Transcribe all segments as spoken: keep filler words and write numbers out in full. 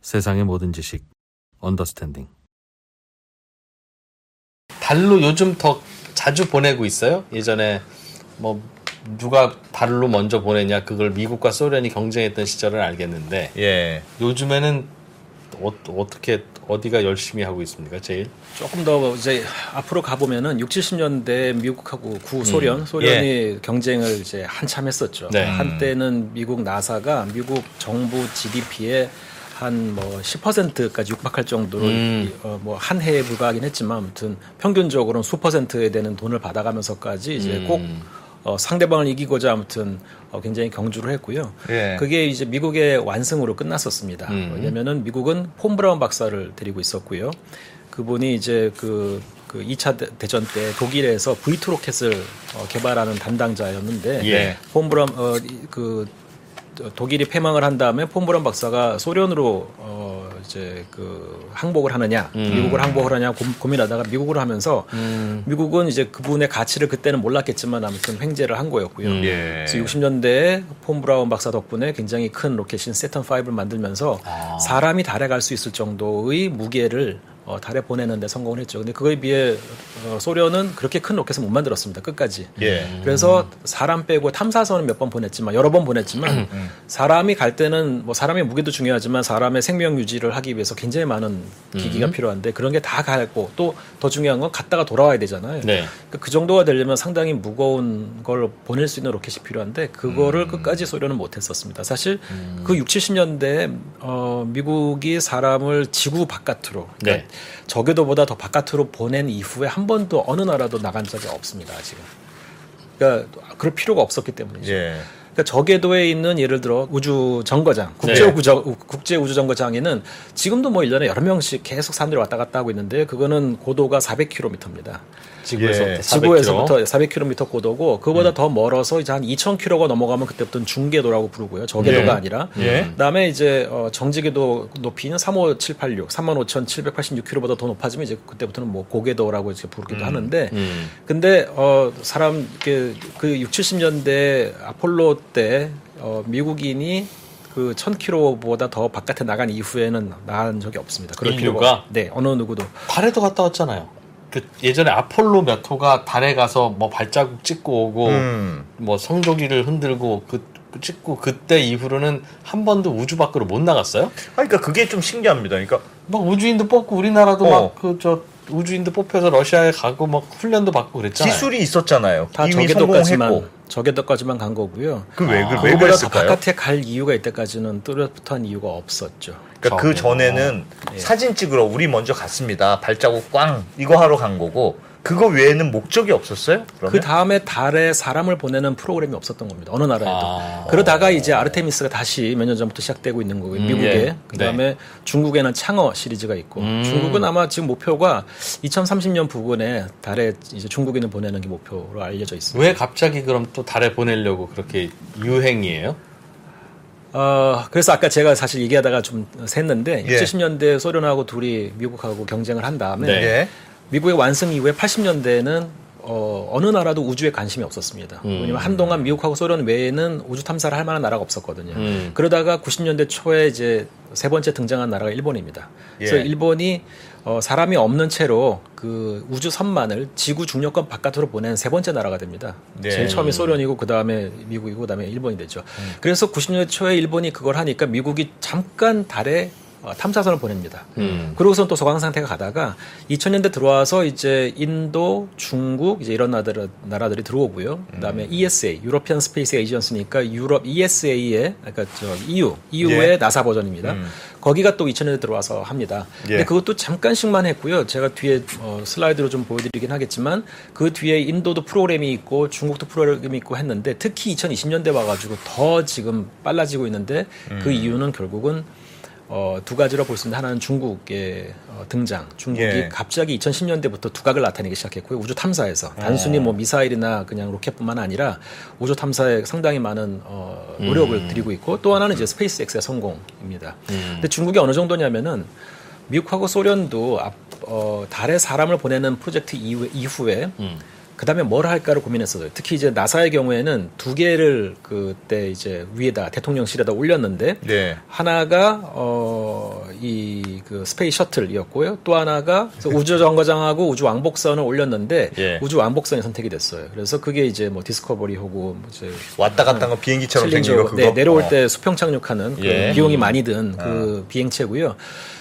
세상의 모든 지식 언더스탠딩. 달로 요즘 더 자주 보내고 있어요? 예전에 뭐 누가 달로 먼저 보내냐 그걸 미국과 소련이 경쟁했던 시절을 알겠는데 예. 요즘에는 어, 어떻게 어디가 열심히 하고 있습니까? 제일 조금 더 이제 앞으로 가보면은 육십, 칠십 년대 미국하고 구소련, 음. 소련이 예. 경쟁을 이제 한참 했었죠. 네. 한때는 미국 나사가 미국 정부 지디피의 한 뭐 십 퍼센트까지 육박할 정도로 음. 어 뭐 한 해에 불과하긴 했지만 아무튼 평균적으로는 수 퍼센트에 되는 돈을 받아가면서까지 이제 음. 꼭 어 상대방을 이기고자 아무튼 어 굉장히 경주를 했고요. 예. 그게 이제 미국의 완승으로 끝났었습니다. 음. 왜냐면은 미국은 폰 브라운 박사를 데리고 있었고요. 그분이 이제 그, 그 이 차 대전 때 독일에서 브이 투 로켓을 어 개발하는 담당자였는데 예. 폰 브라운 어 그 독일이 패망을 한 다음에 폰 브라운 박사가 소련으로 어 이제 그 항복을 하느냐, 음. 미국을 항복을 하느냐 고, 고민하다가 미국으로 하면서 음. 미국은 이제 그분의 가치를 그때는 몰랐겠지만 아무튼 횡재를 한 거였고요. 음. 예. 그래서 육십 년대에 폰 브라운 박사 덕분에 굉장히 큰 로켓인 세턴 파이브를 만들면서 아. 사람이 달에 갈 수 있을 정도의 무게를 어, 달에 보내는 데 성공을 했죠. 근데 그거에 비해 어, 소련은 그렇게 큰 로켓을 못 만들었습니다. 끝까지. 예. 그래서 사람 빼고 탐사선은 몇 번 보냈지만 여러 번 보냈지만 사람이 갈 때는 뭐 사람의 무게도 중요하지만 사람의 생명 유지를 하기 위해서 굉장히 많은 기기가 음. 필요한데 그런 게 다 가고 또 더 중요한 건 갔다가 돌아와야 되잖아요. 네. 그러니까 그 정도가 되려면 상당히 무거운 걸 보낼 수 있는 로켓이 필요한데 그거를 음. 끝까지 소련은 못했었습니다. 사실 음. 그 육십, 칠십 년대에 어, 미국이 사람을 지구 바깥으로 그러니까 네. 저궤도보다 더 바깥으로 보낸 이후에 한 번도 어느 나라도 나간 적이 없습니다. 지금. 그러니까 그럴 필요가 없었기 때문이죠. 예. 그러니까 저궤도에 있는 예를 들어 우주 정거장, 국제 네. 우주 국제 우주 정거장에는 지금도 뭐 일 년에 여러 명씩 계속 사람들이 왔다 갔다 하고 있는데 그거는 고도가 사백 킬로미터입니다. 지구에서 예. 지구에서부터 사백 킬로미터 고도고 그거보다 음. 더 멀어서 이제 한 이천 킬로미터가 넘어가면 그때부터는 중궤도라고 부르고요. 저궤도가 예. 아니라. 예. 그다음에 이제 어 정지궤도 높이는 삼오칠팔육, 삼만 오천칠백팔십육 킬로미터보다 더 높아지면 이제 그때부터는 뭐 고궤도라고 이제 부르기도 음. 하는데 음. 근데 어 사람 그, 그 육십, 칠십 년대 아폴로 때 어 미국인이 그 천 킬로미터보다 더 바깥에 나간 이후에는 나간 적이 없습니다. 그럴 필요가 네 어느 누구도 달에도 갔다 왔잖아요. 그 예전에 아폴로 몇 호가 달에 가서 뭐 발자국 찍고 오고 음. 뭐 성조기를 흔들고 그 찍고 그때 이후로는 한 번도 우주 밖으로 못 나갔어요? 그러니까 그게 좀 신기합니다. 그러니까 막 우주인도 뽑고 우리나라도 어. 막 그 저 우주인도 뽑혀서 러시아에 가고 막 훈련도 받고 그랬잖아요. 기술이 있었잖아요. 다 이미 저궤도까지만 성공했고. 저궤도까지만 간 거고요. 그 왜 아. 왜 그보다 더 그랬을까요? 바깥에 갈 이유가 이때까지는 뚜렷한 이유가 없었죠. 그러니까 그 전에는 어. 사진 찍으러 우리 먼저 갔습니다. 발자국 꽝 이거 하러 간 거고 그거 외에는 목적이 없었어요? 그러면? 그 다음에 달에 사람을 보내는 프로그램이 없었던 겁니다. 어느 나라에도. 아. 그러다가 이제 아르테미스가 다시 몇 년 전부터 시작되고 있는 거고요. 미국에. 음, 예. 그 다음에 네. 중국에는 창어 시리즈가 있고 음. 중국은 아마 지금 목표가 이천삼십 년 부근에 달에 이제 중국인을 보내는 게 목표로 알려져 있습니다. 왜 갑자기 그럼 또 달에 보내려고 그렇게 유행이에요? 어, 그래서 아까 제가 사실 얘기하다가 좀 샜는데 예. 칠십 년대 소련하고 둘이 미국하고 경쟁을 한 다음에 네. 미국의 완승 이후에 팔십 년대에는 어, 어느 나라도 우주에 관심이 없었습니다. 음. 왜냐면 한동안 미국하고 소련 외에는 우주 탐사를 할 만한 나라가 없었거든요. 음. 그러다가 구십 년대 초에 이제 세 번째 등장한 나라가 일본입니다. 예. 그래서 일본이 어, 사람이 없는 채로 그 우주 선만을 지구 중력권 바깥으로 보낸 세 번째 나라가 됩니다. 네. 제일 처음이 소련이고 그 다음에 미국이고 그 다음에 일본이 됐죠. 음. 그래서 구십 년대 초에 일본이 그걸 하니까 미국이 잠깐 달에 어, 탐사선을 보냅니다. 음. 그러고선 또 소강 상태가 가다가 이천 년대 들어와서 이제 인도, 중국 이제 이런 나라들, 나라들이 들어오고요. 음. 그다음에 이에스에이, 유로피안 스페이스 에이전시니까 유럽 이에스에이의 그러니까 저 이유, 이유의 예. 나사 버전입니다. 음. 거기가 또 이천 년대 들어와서 합니다. 예. 근데 그것도 잠깐씩만 했고요. 제가 뒤에 어, 슬라이드로 좀 보여드리긴 하겠지만 그 뒤에 인도도 프로그램이 있고 중국도 프로그램이 있고 했는데 특히 이천이십 년대 와가지고 더 지금 빨라지고 있는데 음. 그 이유는 결국은 어, 두 가지로 볼 수 있는데 하나는 중국의 어, 등장. 중국이 예. 갑자기 이천십 년대부터 두각을 나타내기 시작했고요. 우주 탐사에서 단순히 뭐 미사일이나 그냥 로켓뿐만 아니라 우주 탐사에 상당히 많은 어, 노력을 음. 들이고 있고 또 하나는 이제 스페이스X의 성공입니다. 음. 근데 중국이 어느 정도냐면은 미국하고 소련도 앞, 어, 달에 사람을 보내는 프로젝트 이후에, 이후에 음. 그 다음에 뭘 할까를 고민했어요. 특히 이제 나사의 경우에는 두 개를 그때 이제 위에다 대통령실에다 올렸는데 네. 하나가 어 이 그 스페이스 셔틀이었고요. 또 하나가 우주 정거장하고 우주 왕복선을 올렸는데 예. 우주 왕복선이 선택이 됐어요. 그래서 그게 이제 뭐 디스커버리하고 뭐 이제 왔다 갔다 한 거 비행기처럼 생긴 거 그거. 네, 내려올 어. 때 수평 착륙하는 그 예. 비용이 많이 든 그 어. 비행체고요.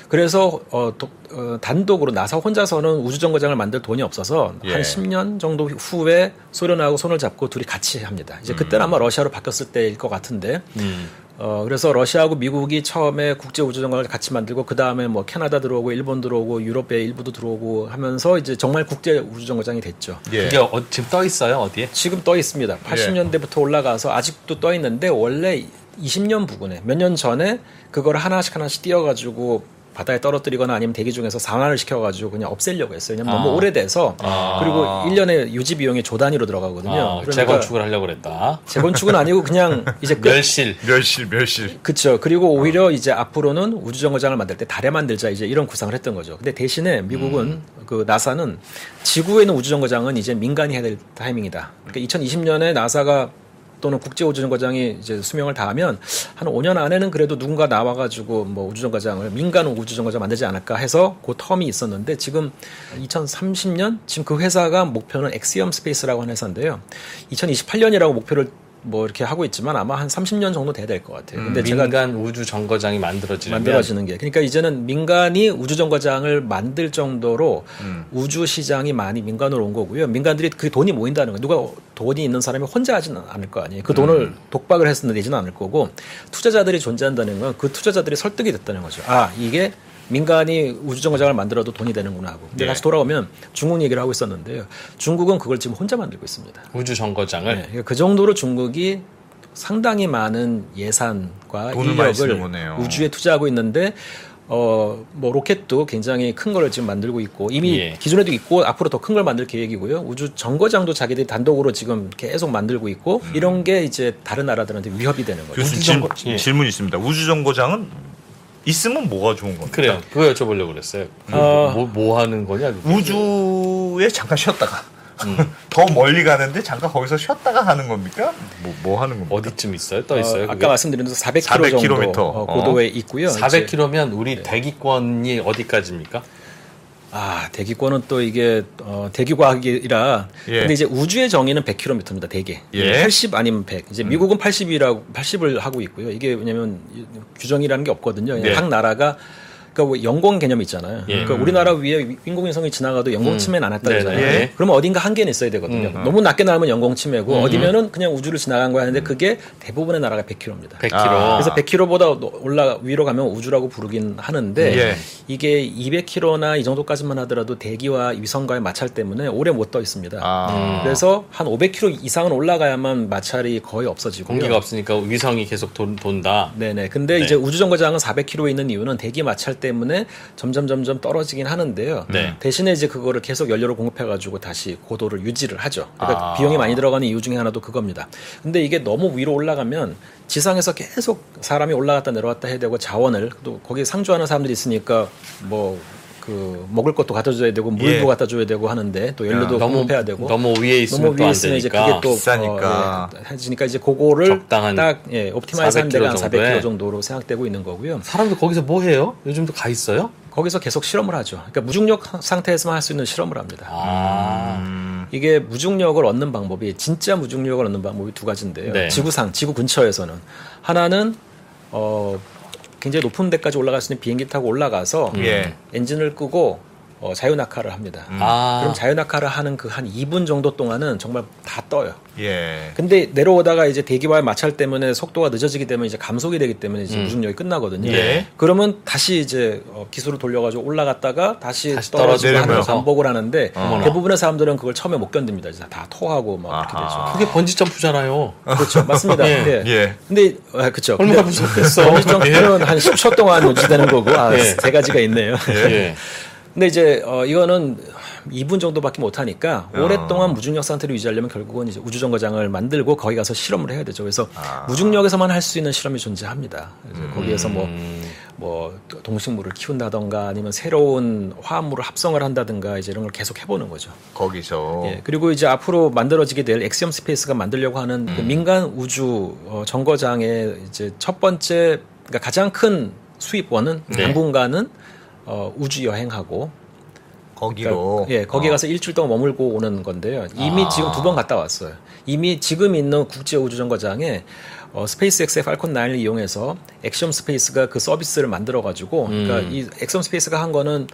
그래서 어, 도, 어, 단독으로 나사 혼자서는 우주정거장을 만들 돈이 없어서 예. 한 십 년 정도 후에 소련하고 손을 잡고 둘이 같이 합니다. 이제 그때는 음. 아마 러시아로 바뀌었을 때일 것 같은데 음. 어, 그래서 러시아하고 미국이 처음에 국제 우주정거장을 같이 만들고 그 다음에 뭐 캐나다 들어오고 일본 들어오고 유럽의 일부도 들어오고 하면서 이제 정말 국제 우주정거장이 됐죠. 예. 그게 어, 지금 떠 있어요 어디에? 지금 떠 있습니다. 팔십 년대부터 올라가서 아직도 떠 있는데 원래 이십 년 부근에 몇 년 전에 그걸 하나씩 하나씩 띄워가지고 바다에 떨어뜨리거나 아니면 대기 중에서 상환을 시켜가지고 그냥 없애려고 했어요. 왜냐면 아. 너무 오래돼서 아. 그리고 일 년에 유지 비용이 조 단위로 들어가거든요. 아. 그러니까 재건축을 하려고 그랬다. 재건축은 아니고 그냥 이제 멸실, 멸실, 멸실. 그렇죠. 그리고 오히려 이제 앞으로는 우주정거장을 만들 때 달에 만들자 이제 이런 구상을 했던 거죠. 근데 대신에 미국은 음. 그 나사는 지구에 있는 우주정거장은 이제 민간이 해야 될 타이밍이다. 그러니까 이천이십 년에 나사가 또는 국제우주정거장이 이제 수명을 다하면 한 오 년 안에는 그래도 누군가 나와가지고 뭐 우주정거장을 민간 우주정거장 만들지 않을까 해서 그 텀이 있었는데 지금 이천삼십 년 지금 그 회사가 목표는 엑시엄 스페이스라고 하는 회사인데요. 이천이십팔 년이라고 목표를 뭐 이렇게 하고 있지만 아마 한 삼십 년 정도 돼야 될 것 같아요. 근데 음, 제가 민간 우주 정거장이 만들어지면 만들어지는 게 그러니까 이제는 민간이 우주 정거장을 만들 정도로 음. 우주 시장이 많이 민간으로 온 거고요. 민간들이 그 돈이 모인다는 거. 누가 돈이 있는 사람이 혼자 하지는 않을 거 아니에요. 그 돈을 음. 독박을 해서 내지는 않을 거고 투자자들이 존재한다는 건 그 투자자들이 설득이 됐다는 거죠. 아 이게 민간이 우주정거장을 만들어도 돈이 되는구나 하고. 근데 네. 다시 돌아오면 중국 얘기를 하고 있었는데요. 중국은 그걸 지금 혼자 만들고 있습니다. 우주정거장을? 네, 그러니까 그 정도로 중국이 상당히 많은 예산과 인력을 우주에 투자하고 있는데 어, 뭐 로켓도 굉장히 큰 걸 지금 만들고 있고 이미 예. 기존에도 있고 앞으로 더 큰 걸 만들 계획이고요. 우주 정거장도 자기들이 단독으로 지금 계속 만들고 있고 음. 이런 게 이제 다른 나라들한테 위협이 되는 거죠. 교수님 질문, 예. 질문 있습니다. 우주정거장은 있으면 뭐가 좋은 겁니까? 그래요. 그거 여쭤보려고 그랬어요. 어... 뭐, 뭐 하는 거냐? 그게? 우주에 잠깐 쉬었다가 음. 더 멀리 가는데 잠깐 거기서 쉬었다가 하는 겁니까? 뭐, 뭐 하는 겁니까? 어디쯤 있어요? 떠 있어요? 어, 아까 말씀드린 대로 사백 킬로미터 정도 어, 고도에 있고요. 사백 킬로미터면 우리 네. 대기권이 어디까지입니까? 아, 대기권은 또 이게 어, 대기과학이라 예. 근데 이제 우주의 정의는 백 킬로미터입니다. 대개. 예. 팔십 아니면 백. 이제 미국은 음. 팔십이라고 팔십을 하고 있고요. 이게 왜냐면 규정이라는 게 없거든요. 예. 각 나라가 그러니까 영공 개념이 있잖아요. 예. 그러니까 우리나라 위에 인공위성이 지나가도 영공 침해는 안 했다 그러잖아요. 예. 그러면 어딘가 한계는 있어야 되거든요. 음. 너무 낮게 날면 영공 침해고 음. 어디면은 그냥 우주를 지나간 거야 하는데 그게 대부분의 나라가 백 킬로미터입니다. 백 킬로미터. 아. 그래서 백 킬로미터보다 올라 위로 가면 우주라고 부르긴 하는데 예. 이게 이백 킬로미터나 이 정도까지만 하더라도 대기와 위성과의 마찰 때문에 오래 못 떠 있습니다. 아. 그래서 한 오백 킬로미터 이상은 올라가야만 마찰이 거의 없어지고요. 공기가 없으니까 위성이 계속 돈, 돈다. 네네. 근데 네. 이제 우주정거장은 사백 킬로미터에 있는 이유는 대기 마찰 때문에 점점 점점 떨어지긴 하는데요. 네. 대신에 이제 그거를 계속 연료를 공급해가지고 다시 고도를 유지를 하죠. 그러니까 아. 비용이 많이 들어가는 이유 중에 하나도 그겁니다. 근데 이게 너무 위로 올라가면 지상에서 계속 사람이 올라갔다 내려왔다 해야 되고 자원을 또 거기에 상주하는 사람들이 있으니까 뭐 그 먹을 것도 갖다 줘야 되고 물도 예. 갖다 줘야 되고 하는데 또 연료도 너무, 공급해야 되고 너무 위에 있으면 너무 위에 있으면 이제 그게 또 비싸니까 어, 예, 해지니까 이제 그거를 적당한 딱 예, 옵티마이즈 한 데가 한 사백 킬로미터 정도로 생각되고 있는 거고요. 사람들 거기서 뭐 해요? 요즘도 가 있어요? 거기서 계속 실험을 하죠. 그러니까 무중력 상태에서만 할 수 있는 실험을 합니다. 아. 음. 이게 무중력을 얻는 방법이 진짜 무중력을 얻는 방법이 두 가지인데요. 네. 지구상, 지구 근처에서는 하나는 어, 굉장히 높은 데까지 올라갈 수 있는 비행기 타고 올라가서 예. 엔진을 끄고 어, 자유낙하를 합니다. 음. 아. 그럼 자유낙하를 하는 그 한 이 분 정도 동안은 정말 다 떠요. 예. 근데 내려오다가 이제 대기와의 마찰 때문에 속도가 늦어지기 때문에 이제 감속이 되기 때문에 이제 음. 무중력이 끝나거든요. 예. 그러면 다시 이제 어, 기술을 돌려가지고 올라갔다가 다시, 다시 떨어지고 하는 걸 반복을 하는데 어머나. 대부분의 사람들은 그걸 처음에 못 견딥니다. 이제 다 토하고 막 그렇게 되죠. 그게 번지 점프잖아요. 그렇죠, 맞습니다. 예. 네. 예. 근데 아, 그렇죠. 얼마나 무섭겠어. 번지 점프는 한 십 초 동안 유지되는 거고 아, 예. 세 가지가 있네요. 예. 근데 이제 어, 이거는 이 분 정도밖에 못 하니까 어. 오랫동안 무중력 상태를 유지하려면 결국은 이제 우주정거장을 만들고 거기 가서 실험을 해야 되죠. 그래서 아. 무중력에서만 할 수 있는 실험이 존재합니다. 음. 거기에서 뭐, 뭐 동식물을 키운다던가 아니면 새로운 화합물을 합성을 한다든가 이제 이런 걸 계속 해보는 거죠. 거기서. 예, 그리고 이제 앞으로 만들어지게 될 엑시엄 스페이스가 만들려고 하는 음. 그 민간 우주 어, 정거장의 이제 첫 번째, 그러니까 가장 큰 수입원은 네. 당분간은 어, 우주 여행하고 거기로 그러니까, 예, 거기 어. 가서 일주일 동안 머물고 오는 건데요. 이미 아. 지금 두 번 갔다 왔어요. 이미 지금 있는 국제 우주정거장에 어, 스페이스X의 팔콘 나인을 이용해서 엑시엄 스페이스가 그 서비스를 만들어 가지고 음. 그러니까 이 엑시엄 스페이스가 한 거는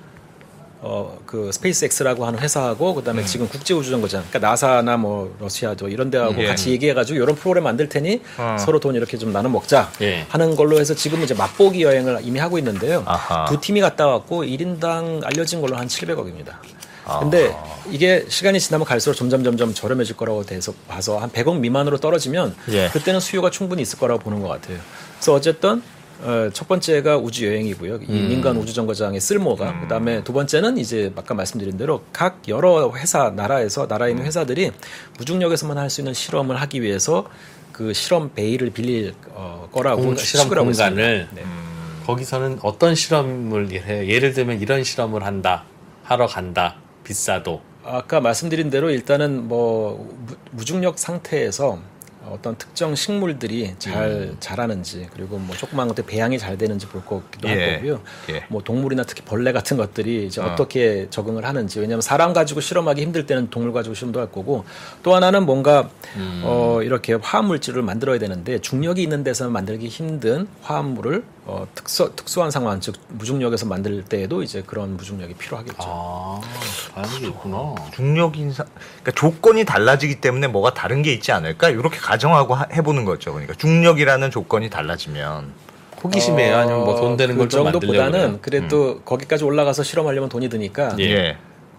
어, 그 스페이스X라고 하는 회사하고 그다음에 음. 지금 국제 우주정거장 그러니까 나사나 뭐 러시아도 이런 데하고 예. 같이 얘기해 가지고 이런 프로그램 만들 테니 어. 서로 돈 이렇게 좀 나눠 먹자 예. 하는 걸로 해서 지금 이제 맛보기 여행을 이미 하고 있는데요. 아하. 두 팀이 갔다 왔고 일 인당 알려진 걸로 한 칠백억입니다. 아. 근데 이게 시간이 지나면 갈수록 점점 점점 저렴해질 거라고 돼서 봐서 한 백억 미만으로 떨어지면 예. 그때는 수요가 충분히 있을 거라고 보는 것 같아요. 그래서 어쨌든 어, 첫 번째가 우주 여행이고요. 이 음. 민간 우주 정거장의 쓸모가. 음. 그다음에 두 번째는 이제 아까 말씀드린 대로 각 여러 회사 나라에서 나라에 있는 회사들이 무중력에서만 할 수 있는 실험을 하기 위해서 그 실험 베이를 빌릴 어, 거라고 공, 실험 공간을 네. 음. 거기서는 어떤 실험을 해? 예를 들면 이런 실험을 한다. 하러 간다. 비싸도. 아까 말씀드린 대로 일단은 뭐 무중력 상태에서 어떤 특정 식물들이 잘 음. 자라는지 그리고 뭐 조그만 것들 배양이 잘 되는지 볼 거기도 예. 할 거고요. 예. 뭐 동물이나 특히 벌레 같은 것들이 이제 어. 어떻게 적응을 하는지 왜냐하면 사람 가지고 실험하기 힘들 때는 동물 가지고 실험도 할 거고 또 하나는 뭔가 음. 어, 이렇게 화학 물질을 만들어야 되는데 중력이 있는 데서 만들기 힘든 화합물을 어, 특수 특수한 상황 즉 무중력에서 만들 때에도 이제 그런 무중력이 필요하겠죠. 아, 다른 게 있구나. 중력 인상 그러니까 조건이 달라지기 때문에 뭐가 다른 게 있지 않을까? 이렇게 가정하고 하, 해보는 거죠. 그러니까 중력이라는 조건이 달라지면 호기심이에요. 아니면 뭐 돈 되는 그 걸 좀 만들려고 정도보다는 그래도 음. 거기까지 올라가서 실험하려면 돈이 드니까 예.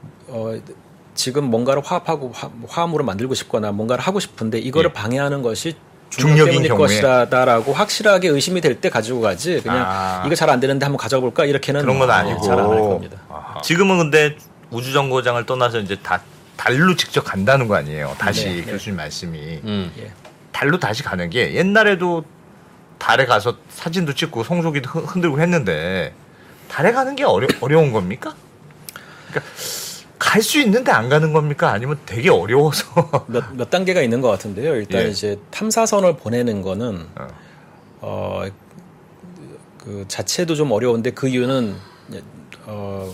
어, 지금 뭔가를 화합하고 화, 화합물을 만들고 싶거나 뭔가를 하고 싶은데 이거를 예. 방해하는 것이 중력 때문일 것이다라고 확실하게 의심이 될 때 가지고 가지 그냥 아. 이거 잘 안 되는데 한번 가져가 볼까 이렇게는 그런 건 아니고 잘 안 할 겁니다. 아하. 지금은 근데 우주정거장을 떠나서 이제 다 달로 직접 간다는 거 아니에요. 다시 네, 교수님 네. 말씀이 음. 달로 다시 가는 게 옛날에도 달에 가서 사진도 찍고 송소기도 흔들고 했는데 달에 가는 게 어려, 어려운 겁니까? 그러니까 갈 수 있는데 안 가는 겁니까? 아니면 되게 어려워서 몇, 몇 단계가 있는 것 같은데요. 일단 예. 이제 탐사선을 보내는 거는 어. 어, 그 자체도 좀 어려운데 그 이유는 어,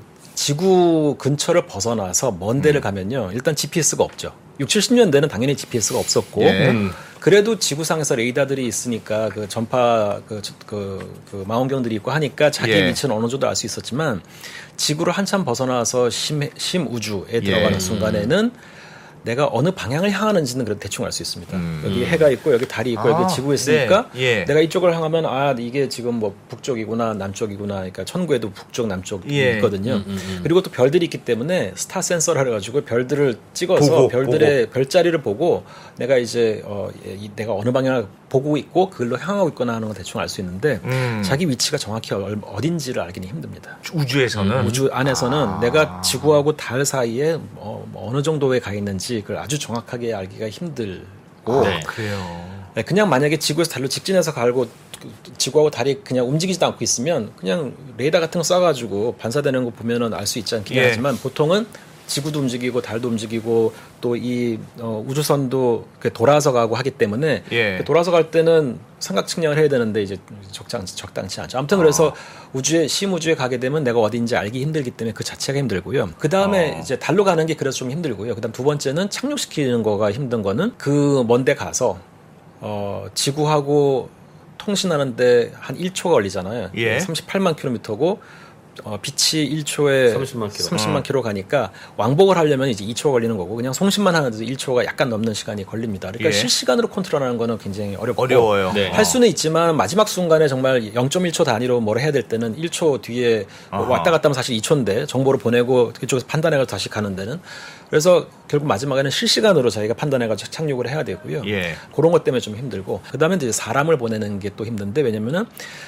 지구 근처를 벗어나서 먼 데를 음. 가면요. 일단 지피에스가 없죠. 육십, 칠십 년대는 당연히 지피에스가 없었고 예. 음. 그래도 지구상에서 레이더들이 있으니까 그 전파 그, 그, 그 망원경들이 있고 하니까 자기 예. 위치는 어느 정도 알 수 있었지만 지구를 한참 벗어나서 심, 심우주에 들어가는 예. 순간에는 내가 어느 방향을 향하는지는 그래도 대충 알 수 있습니다. 음. 여기 해가 있고 여기 달이 있고 아, 여기 지구가 있으니까 네. 예. 내가 이쪽을 향하면 아 이게 지금 뭐 북쪽이구나 남쪽이구나 그러니까 천구에도 북쪽 남쪽이 예. 있거든요. 음, 음, 음. 그리고 또 별들이 있기 때문에 스타 센서를 해가지고 별들을 찍어서 보고, 별들의 보고. 별자리를 보고 내가 이제 어, 이, 내가 어느 방향을 보고 있고 그걸로 향하고 있거나 하는 건 대충 알 수 있는데 음. 자기 위치가 정확히 어딘지를 알기는 힘듭니다. 우주에서는 음, 우주 안에서는 아. 내가 지구하고 달 사이에 어, 어느 정도에 가 있는지 그걸 아주 정확하게 알기가 힘들고 네. 그래요. 그냥 만약에 지구에서 달로 직진해서 가고 지구하고 달이 그냥 움직이지도 않고 있으면 그냥 레이더 같은 거 쏴가지고 반사되는 거 보면은 알 수 있지 않긴 예. 하지만 보통은 지구도 움직이고 달도 움직이고 또 이 어, 우주선도 돌아서 가고 하기 때문에 예. 돌아서 갈 때는 삼각 측량을 해야 되는데 이제 적당치, 적당치 않죠. 아무튼 그래서 아. 우주에 심우주에 가게 되면 내가 어디인지 알기 힘들기 때문에 그 자체가 힘들고요. 그 다음에 아. 이제 달로 가는 게 그래서 좀 힘들고요. 그다음 두 번째는 착륙시키는 거가 힘든 거는 그 먼데 가서 어, 지구하고 통신하는데 한 일 초가 걸리잖아요. 예. 삼십팔만 킬로미터고 어, 빛이 일 초에 삼십만 킬로. 삼십만 킬로 가니까 왕복을 하려면 이제 이 초가 걸리는 거고 그냥 송신만 하는데도 일 초가 약간 넘는 시간이 걸립니다. 그러니까 예. 실시간으로 컨트롤하는 거는 굉장히 어렵고 어려워요. 네. 할 수는 있지만 마지막 순간에 정말 영 점 일 초 단위로 뭘 해야 될 때는 일 초 뒤에 뭐 왔다 갔다 하면 사실 이 초인데 정보를 보내고 그쪽에서 판단해서 다시 가는 데는 그래서 결국 마지막에는 실시간으로 자기가 판단해가지고 착륙을 해야 되고요. 예. 그런 것 때문에 좀 힘들고 그다음에 이제 사람을 보내는 게 또 힘든데 왜냐면은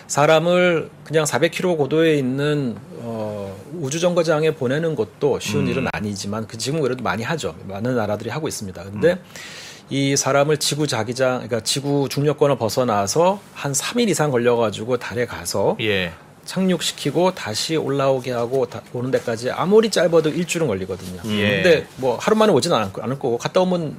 사람을 그냥 사백 킬로미터 고도에 있는 어, 우주정거장에 보내는 것도 쉬운 음. 일은 아니지만 그 지금 그래도 많이 하죠. 많은 나라들이 하고 있습니다. 근데 음. 이 사람을 지구 자기장, 그러니까 지구 중력권을 벗어나서 한 삼 일 이상 걸려가지고 달에 가서 예. 착륙시키고 다시 올라오게 하고 다, 오는 데까지 아무리 짧아도 일주일은 걸리거든요. 예. 근데 뭐 하루 만에 오지는 않을, 않을 거고 갔다 오면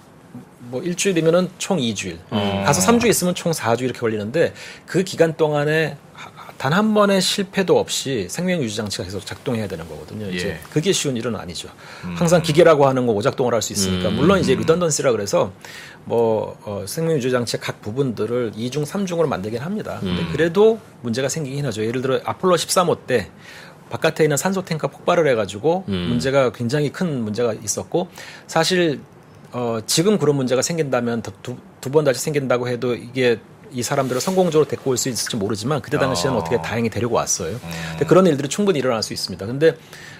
뭐 일주일이면은 총 이 주일. 음. 가서 삼 주 있으면 총 사 주 이렇게 걸리는데 그 기간 동안에 단 한 번의 실패도 없이 생명 유지 장치가 계속 작동해야 되는 거거든요. 이제 예. 그게 쉬운 일은 아니죠. 음. 항상 기계라고 하는 거 오작동을 할 수 있으니까 음. 물론 이제 리던던시라 그래서 뭐 어, 생명 유지 장치의 각 부분들을 이중, 삼중으로 만들긴 합니다. 근데 음. 그래도 문제가 생기긴 하죠. 예를 들어 아폴로 십삼 호 때 바깥에 있는 산소 탱크가 폭발을 해가지고 음. 문제가 굉장히 큰 문제가 있었고 사실 어, 지금 그런 문제가 생긴다면 두 두 번 다시 생긴다고 해도 이게 이 사람들을 성공적으로 데리고 올 수 있을지 모르지만 그때 당시에는 어. 어떻게 다행히 데리고 왔어요. 음. 근데 그런 일들이 충분히 일어날 수 있습니다. 근데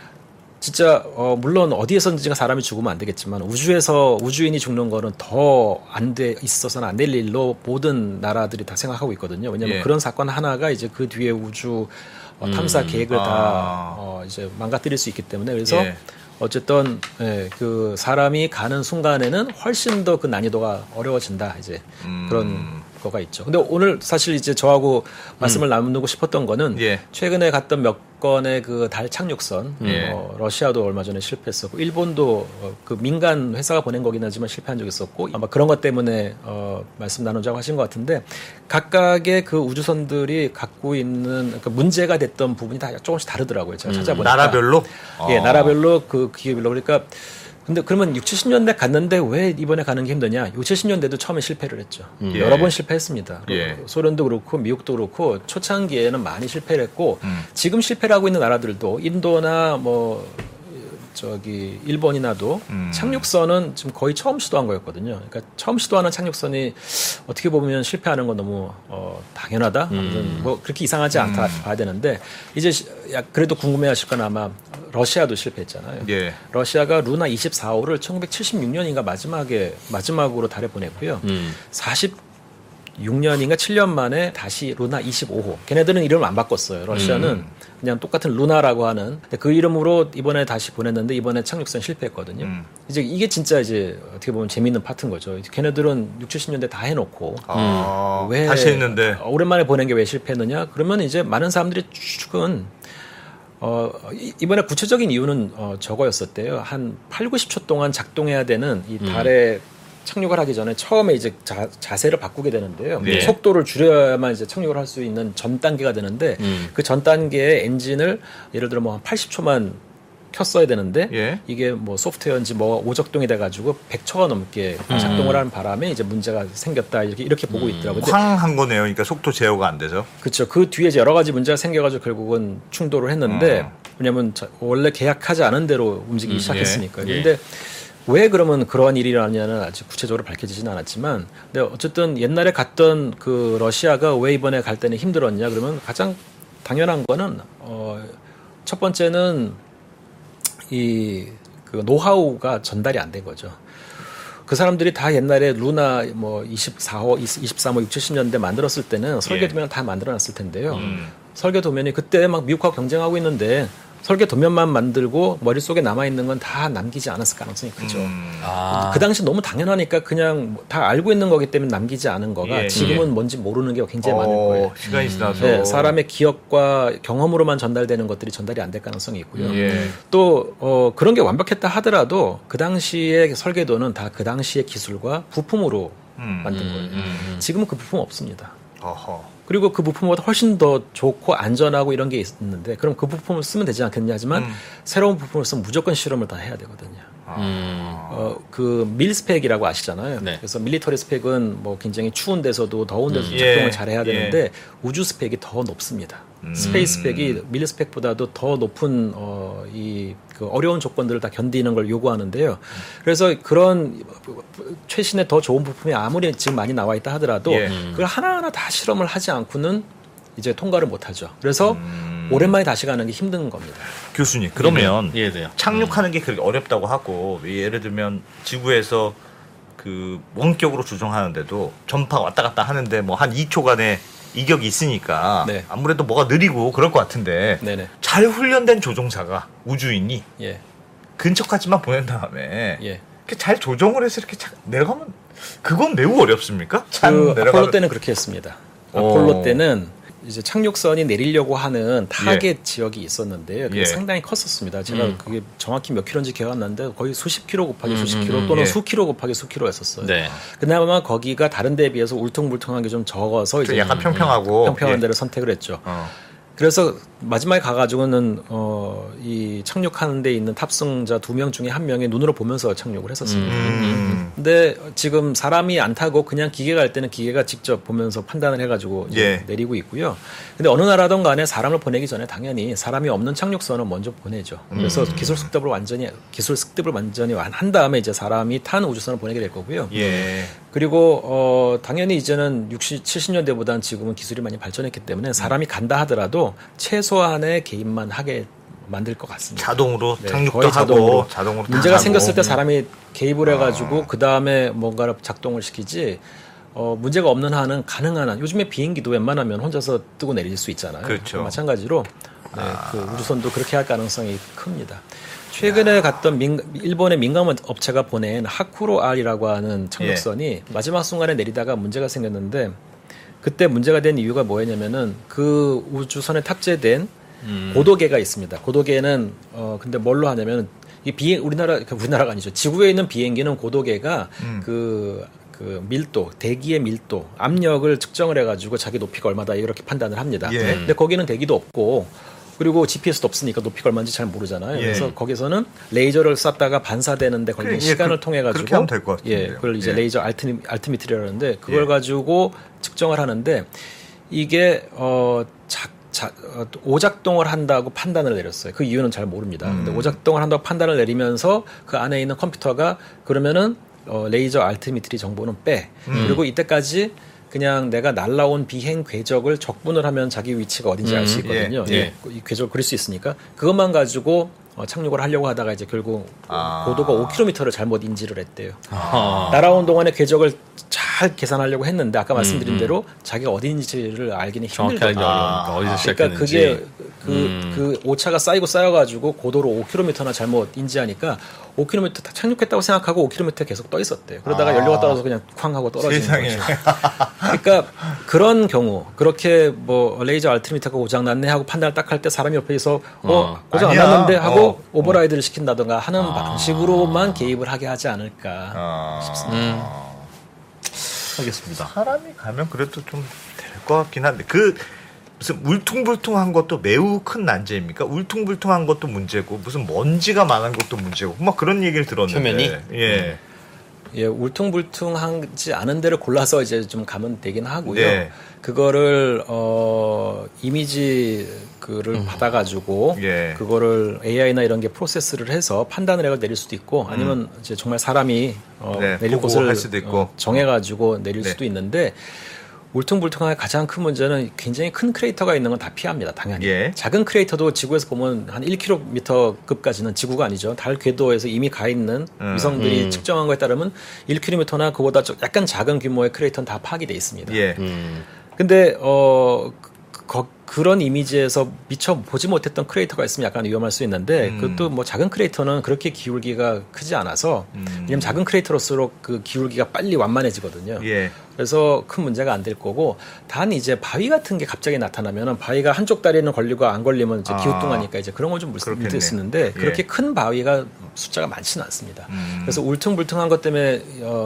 진짜 어, 물론 어디에서든지 사람이 죽으면 안 되겠지만 우주에서 우주인이 죽는 거는 더 안 돼 있어서는 안 될 일로 모든 나라들이 다 생각하고 있거든요. 왜냐하면 예. 그런 사건 하나가 이제 그 뒤에 우주 어, 탐사 음. 계획을 아. 다 어, 이제 망가뜨릴 수 있기 때문에 그래서 예. 어쨌든 예, 그 사람이 가는 순간에는 훨씬 더 그 난이도가 어려워진다 이제 음. 그런 거가 있죠. 근데 오늘 사실 이제 저하고 말씀을 나누고 싶었던 거는 예. 최근에 갔던 몇 건의 그 달 착륙선, 예. 어, 러시아도 얼마 전에 실패했었고, 일본도 어, 그 민간 회사가 보낸 거긴 하지만 실패한 적이 있었고, 아마 그런 것 때문에 어, 말씀 나누자고 하신 것 같은데, 각각의 그 우주선들이 갖고 있는 그 문제가 됐던 부분이 다 조금씩 다르더라고요. 제가 음, 찾아보니까. 나라별로? 예, 어. 나라별로 그 기업별로. 그러니까 근데 그러면 육십, 칠십 년대 갔는데 왜 이번에 가는 게 힘드냐? 육십, 칠십 년대도 처음에 실패를 했죠. 예. 여러 번 실패했습니다. 예. 소련도 그렇고 미국도 그렇고 초창기에는 많이 실패를 했고 음. 지금 실패를 하고 있는 나라들도 인도나 뭐 저기 일본이나도 음. 착륙선은 지금 거의 처음 시도한 거였거든요. 그러니까 처음 시도하는 착륙선이 어떻게 보면 실패하는 건 너무 어, 당연하다. 음. 뭐 그렇게 이상하지 않다 음. 봐야 되는데 이제 시- 야, 그래도 궁금해하실 건 아마 러시아도 실패했잖아요. 예. 러시아가 루나 이십사 호를 천구백칠십육 년인가 마지막에 마지막으로 달에 보냈고요. 음. 사십육 년인가 칠 년 만에 다시 루나 이십오 호. 걔네들은 이름을 안 바꿨어요. 러시아는 음. 그냥 똑같은 루나라고 하는 근데 그 이름으로 이번에 다시 보냈는데 이번에 착륙선 실패했거든요. 음. 이제 이게 진짜 이제 어떻게 보면 재미있는 파트인 거죠. 걔네들은 육십, 칠십 년대 다 해놓고 아, 왜 다시 했는데. 오랜만에 보낸 게 왜 실패했느냐? 그러면 이제 많은 사람들이 추측은 어, 이- 이번에 구체적인 이유는 어, 저거였었대요. 한 팔, 구십 초 동안 작동해야 되는 이 달에 착륙을 하기 전에 처음에 이제 자, 자세를 바꾸게 되는데요. 네. 속도를 줄여야만 이제 착륙을 할 수 있는 전 단계가 되는데 음. 그 전 단계의 엔진을 예를 들어 뭐 한 팔십 초만 켰어야 되는데 예. 이게 뭐 소프트웨어인지 뭐 오작동이 돼가지고 백 초가 넘게 작동을 하는 바람에 이제 문제가 생겼다 이렇게 이렇게 보고 있더라고요. 근데 쾅한 거네요. 그러니까 속도 제어가 안 돼서. 그렇죠. 그 뒤에 이제 여러 가지 문제가 생겨가지고 결국은 충돌을 했는데 어. 왜냐하면 자- 원래 계약하지 않은 대로 움직이기 음, 시작했으니까요. 예. 근데 왜 그러면 그러한 일이 일어나냐는 아직 구체적으로 밝혀지지는 않았지만, 근데 어쨌든 옛날에 갔던 그 러시아가 왜 이번에 갈 때는 힘들었냐? 그러면 가장 당연한 거는 어, 첫 번째는 이 그 노하우가 전달이 안 된 거죠. 그 사람들이 다 옛날에 루나 뭐 이십사 호, 이십삼 호, 육십, 칠십 년대 만들었을 때는 설계 도면을 다 만들어놨을 텐데요. 음. 설계 도면이 그때 막 미국하고 경쟁하고 있는데 설계 도면만 만들고 머릿속에 남아있는 건 다 남기지 않았을 가능성이 크죠. 음. 아. 그 당시 너무 당연하니까 그냥 뭐다 알고 있는 거기 때문에 남기지 않은 거가 예, 지금은 예. 뭔지 모르는 게 굉장히 어, 많을 거예요. 시간이 지나서. 네, 사람의 기억과 경험으로만 전달되는 것들이 전달이 안 될 가능성이 있고요. 예. 또 어, 그런 게 완벽했다 하더라도 그 당시의 설계도는 다 그 당시의 기술과 부품으로 음. 만든 음, 거예요. 음, 음. 지금은 그 부품 없습니다. 어허. 그리고 그 부품보다 훨씬 더 좋고 안전하고 이런 게 있는데 그럼 그 부품을 쓰면 되지 않겠냐 하지만 음. 새로운 부품을 쓰면 무조건 실험을 다 해야 되거든요. 음. 어, 그 밀 스펙이라고 아시잖아요. 네. 그래서 밀리터리 스펙은 뭐 굉장히 추운 데서도 더운 데서 음. 작동을 예. 잘 해야 되는데 우주 스펙이 더 높습니다. 음. 스페이스 스펙이 밀 스펙보다도 더 높은 어, 이 그 어려운 조건들을 다 견디는 걸 요구하는데요. 그래서 그런 최신의 더 좋은 부품이 아무리 지금 많이 나와 있다 하더라도 예. 그걸 하나하나 다 실험을 하지 않고는 이제 통과를 못 하죠. 그래서 음. 오랜만에 다시 가는 게 힘든 겁니다. 교수님, 그러면 이해돼요. 착륙하는 게 그렇게 어렵다고 하고 예를 들면 지구에서 그 원격으로 조종하는데도 전파 왔다 갔다 하는데 뭐 한 이 초간의 이격이 있으니까 네. 아무래도 뭐가 느리고 그럴 것 같은데 네네. 잘 훈련된 조종사가 우주인이 예. 근처까지만 보낸 다음에 예. 이렇게 잘 조정을 해서 이렇게 착 내려가면 그건 매우 어렵습니까? 잘 그 내려가면 아폴로 때는 그렇게 했습니다. 어. 아폴로 때는 이제 착륙선이 내리려고 하는 타겟 지역이 있었는데요. 그게 예. 상당히 컸었습니다. 제가 음. 그게 정확히 몇 킬로인지 기억 안 나는데 거의 수십 킬로 곱하기 음, 수십 음, 킬로 음, 또는 예. 수 킬로 곱하기 수 킬로였었어요. 네. 그나마 거기가 다른 데에 비해서 울퉁불퉁한 게 좀 적어서 좀 이제 약간 평평하고 평평한 예. 데를 선택을 했죠. 어. 그래서 마지막에 가가지고는 어, 이 착륙하는 데 있는 탑승자 두 명 중에 한 명이 눈으로 보면서 착륙을 했었습니다. 음. 근데 지금 사람이 안 타고 그냥 기계가 할 때는 기계가 직접 보면서 판단을 해가지고 이제 예. 내리고 있고요. 근데 어느 나라든 간에 사람을 보내기 전에 당연히 사람이 없는 착륙선은 먼저 보내죠. 그래서 음. 기술 습득을 완전히 기술 습득을 완전히 한 다음에 이제 사람이 탄 우주선을 보내게 될 거고요. 예. 그리고 어, 당연히 이제는 육십, 칠십 년대보다는 지금은 기술이 많이 발전했기 때문에 사람이 간다 하더라도 최소한의 개입만 하게 만들 것 같습니다. 자동으로 네, 착륙도 거의 자동으로. 하고 자동으로 문제가 하고. 생겼을 때 사람이 개입을 해가지고 아. 그 다음에 뭔가를 작동을 시키지. 어, 문제가 없는 한은 가능한 한 요즘에 비행기도 웬만하면 혼자서 뜨고 내릴 수 있잖아요. 그렇죠. 마찬가지로 네, 아. 그 우주선도 그렇게 할 가능성이 큽니다. 최근에 야. 갔던 민, 일본의 민간 업체가 보낸 하쿠로 R이라고 하는 착륙선이 예. 마지막 순간에 내리다가 문제가 생겼는데 그때 문제가 된 이유가 뭐였냐면은 그 우주선에 탑재된 음. 고도계가 있습니다. 고도계는 어 근데 뭘로 하냐면 이 비행 우리나라 우리나라가 아니죠. 지구에 있는 비행기는 고도계가 음. 그 그 밀도, 대기의 밀도, 압력을 측정을 해가지고 자기 높이가 얼마다 이렇게 판단을 합니다. 예. 근데 거기는 대기도 없고 그리고 지피에스도 없으니까 높이가 얼마인지 잘 모르잖아요. 예. 그래서 거기서는 레이저를 쐈다가 반사되는데 걸리는 그래, 시간을 그, 통해 가지고 그렇게 하면 될 것 같아요. 예, 그걸 이제 예. 레이저 알티, 알티미트리라는데 그걸 예. 가지고 측정을 하는데 이게 어 자, 자, 어, 오작동을 한다고 판단을 내렸어요. 그 이유는 잘 모릅니다. 음. 근데 오작동을 한다고 판단을 내리면서 그 안에 있는 컴퓨터가 그러면은 어, 레이저 알티미트리 정보는 빼. 음. 그리고 이때까지 그냥 내가 날라온 비행 궤적을 적분을 하면 자기 위치가 어딘지 음. 알 수 있거든요. 예. 예. 이 궤적을 그릴 수 있으니까 그것만 가지고 어, 착륙을 하려고 하다가 이제 결국 아. 고도가 오 킬로미터를 잘못 인지를 했대요. 아. 날아온 동안에 궤적을 잘 계산하려고 했는데 아까 말씀드린 음. 대로 자기가 어딘지를 알기는 힘들거든요. 아. 어디서 그러니까 그게 그, 음. 그 오차가 쌓이고 쌓여가지고 고도로 오 킬로미터나 잘못 인지하니까 오 킬로미터 착륙했다고 생각하고 오 킬로미터 계속 떠 있었대요. 그러다가 아. 연료가 떨어져서 그냥 쾅 하고 떨어지는 세상에. 거죠. 그러니까 그런 경우 그렇게 뭐 레이저 알티미터가 고장 났네 하고 판단을 딱 할 때 사람이 옆에 있어 어, 어 고장 아니야. 안 났는데 하고 어. 오버라이드를 시킨다던가 하는 아. 방식으로만 개입을 하게 하지 않을까 아. 싶습니다. 음. 알겠습니다. 사람이 가면 그래도 좀 될 것 같긴 한데 그 무슨 울퉁불퉁한 것도 매우 큰 난제입니까? 울퉁불퉁한 것도 문제고 무슨 먼지가 많은 것도 문제고 막 그런 얘기를 들었는데 표면이 예. 음. 예, 울퉁불퉁하지 않은 데를 골라서 이제 좀 가면 되긴 하고요. 네. 그거를 어 이미지 그를 음. 받아가지고 예. 그거를 에이아이나 이런 게 프로세스를 해서 판단을 해서 내릴 수도 있고 아니면 음. 이제 정말 사람이 어, 네, 내릴 곳을 할 수도 있고 어, 정해가지고 내릴 네. 수도 있는데. 울퉁불퉁한 가장 큰 문제는 굉장히 큰 크레이터가 있는 건 다 피합니다. 당연히. 예. 작은 크레이터도 지구에서 보면 한 일 킬로미터급까지는 지구가 아니죠. 달 궤도에서 이미 가 있는 음. 위성들이 음. 측정한 거에 따르면 일 킬로미터나 그보다 약간 작은 규모의 크레이터는 다 파악이 돼 있습니다. 예. 음. 근데 어 거, 그런 이미지에서 미처 보지 못했던 크레이터가 있으면 약간 위험할 수 있는데 음. 그것도 뭐 작은 크레이터는 그렇게 기울기가 크지 않아서 음. 왜냐면 작은 크레이터로서록 그 기울기가 빨리 완만해지거든요. 예. 그래서 큰 문제가 안 될 거고 단 이제 바위 같은 게 갑자기 나타나면은 바위가 한쪽 다리는 걸리고 안 걸리면 이제 아. 기우뚱하니까 이제 그런 걸 좀 문제 있는데 예. 그렇게 큰 바위가 숫자가 많지는 않습니다. 음. 그래서 울퉁불퉁한 것 때문에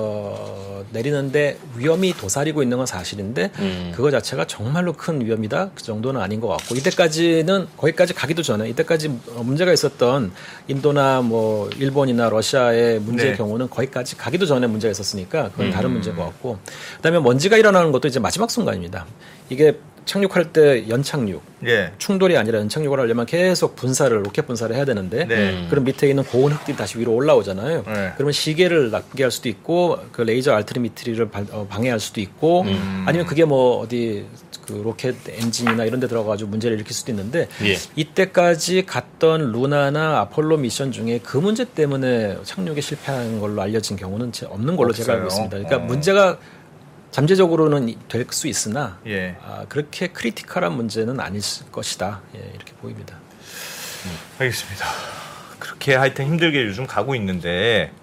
어, 내리는데 위험이 도사리고 있는 건 사실인데 음. 그거 자체가 정말로 큰 위험이다 그 정도는 아닌 것 같고 이때까지는 거기까지 가기도 전에 이때까지 문제가 있었던 인도나 뭐 일본이나 러시아의 문제의 네. 경우는 거기까지 가기도 전에 문제가 있었으니까 그건 음. 다른 문제인 것 같고. 그다음에 먼지가 일어나는 것도 이제 마지막 순간입니다. 이게 착륙할 때 연착륙, 예. 충돌이 아니라 연착륙을 하려면 계속 분사를 로켓 분사를 해야 되는데 네. 그럼 밑에 있는 고온 흙들이 다시 위로 올라오잖아요. 네. 그러면 시계를 나쁘게 할 수도 있고 그 레이저 알티미트리를 방해할 수도 있고 음. 아니면 그게 뭐 어디 그 로켓 엔진이나 이런 데 들어가지고 문제를 일으킬 수도 있는데 예. 이때까지 갔던 루나나 아폴로 미션 중에 그 문제 때문에 착륙에 실패한 걸로 알려진 경우는 없는 걸로 없어요. 제가 알고 있습니다. 그러니까 어. 문제가 잠재적으로는 될 수 있으나 예. 아, 그렇게 크리티컬한 문제는 아닐 것이다. 예, 이렇게 보입니다. 음. 알겠습니다. 그렇게 하여튼 힘들게 요즘 가고 있는데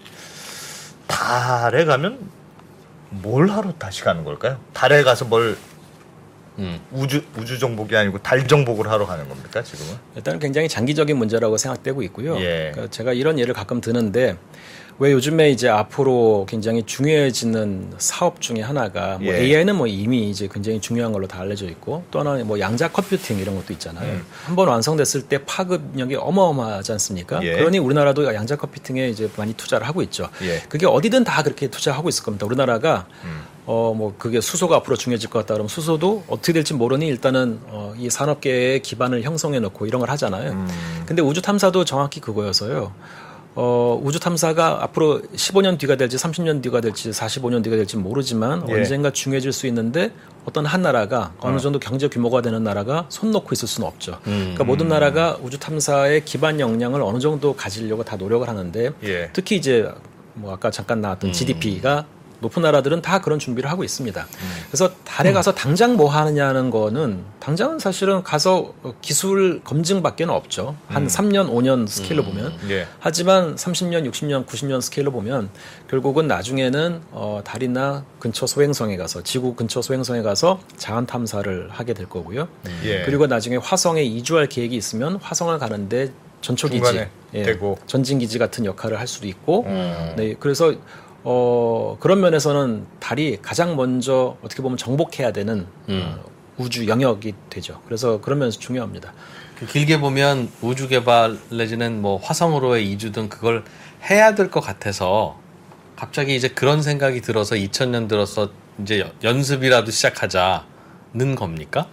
달에 가면 뭘 하러 다시 가는 걸까요? 달에 가서 뭘 음. 우주 우주 정복이 아니고 달 정복을 하러 가는 겁니까 지금은? 일단 굉장히 장기적인 문제라고 생각되고 있고요. 예. 그러니까 제가 이런 예를 가끔 드는데 왜 요즘에 이제 앞으로 굉장히 중요해지는 사업 중에 하나가 뭐 예. 에이아이는 뭐 이미 이제 굉장히 중요한 걸로 다 알려져 있고 또 하나는 뭐 양자 컴퓨팅 이런 것도 있잖아요. 음. 한번 완성됐을 때 파급력이 어마어마하지 않습니까? 예. 그러니 우리나라도 양자 컴퓨팅에 이제 많이 투자를 하고 있죠. 예. 그게 어디든 다 그렇게 투자하고 있을 겁니다. 우리나라가 음. 어 뭐 그게 수소가 앞으로 중요해질 것 같다 그러면 수소도 어떻게 될지 모르니 일단은 어 이 산업계의 기반을 형성해 놓고 이런 걸 하잖아요. 음. 근데 우주 탐사도 정확히 그거여서요. 어, 우주 탐사가 앞으로 십오 년 뒤가 될지 삼십 년 뒤가 될지 사십오 년 뒤가 될지 모르지만 예. 언젠가 중요해질 수 있는데 어떤 한 나라가 어. 어느 정도 경제 규모가 되는 나라가 손 놓고 있을 수는 없죠. 음. 그러니까 모든 나라가 우주 탐사의 기반 역량을 어느 정도 가지려고 다 노력을 하는데 예. 특히 이제 뭐 아까 잠깐 나왔던 음. 지디피가 높은 나라들은 다 그런 준비를 하고 있습니다. 그래서 달에 가서 당장 뭐 하느냐는 거는 당장은 사실은 가서 기술 검증밖에는 없죠. 한 음. 삼 년, 오 년 스케일로 보면. 예. 하지만 삼십 년, 육십 년, 구십 년 스케일로 보면 결국은 나중에는 어, 달이나 근처 소행성에 가서 지구 근처 소행성에 가서 자연 탐사를 하게 될 거고요. 예. 그리고 나중에 화성에 이주할 계획이 있으면 화성을 가는데 전초기지, 중간에 예, 되고. 전진기지 같은 역할을 할 수도 있고, 음. 네, 그래서 어, 그런 면에서는 달이 가장 먼저 어떻게 보면 정복해야 되는 음. 어, 우주 영역이 되죠. 그래서 그런 면에서 중요합니다. 길게 보면 우주 개발 내지는 뭐 화성으로의 이주 등 그걸 해야 될 것 같아서 갑자기 이제 그런 생각이 들어서 이천 년 들어서 이제 연습이라도 시작하자는 겁니까?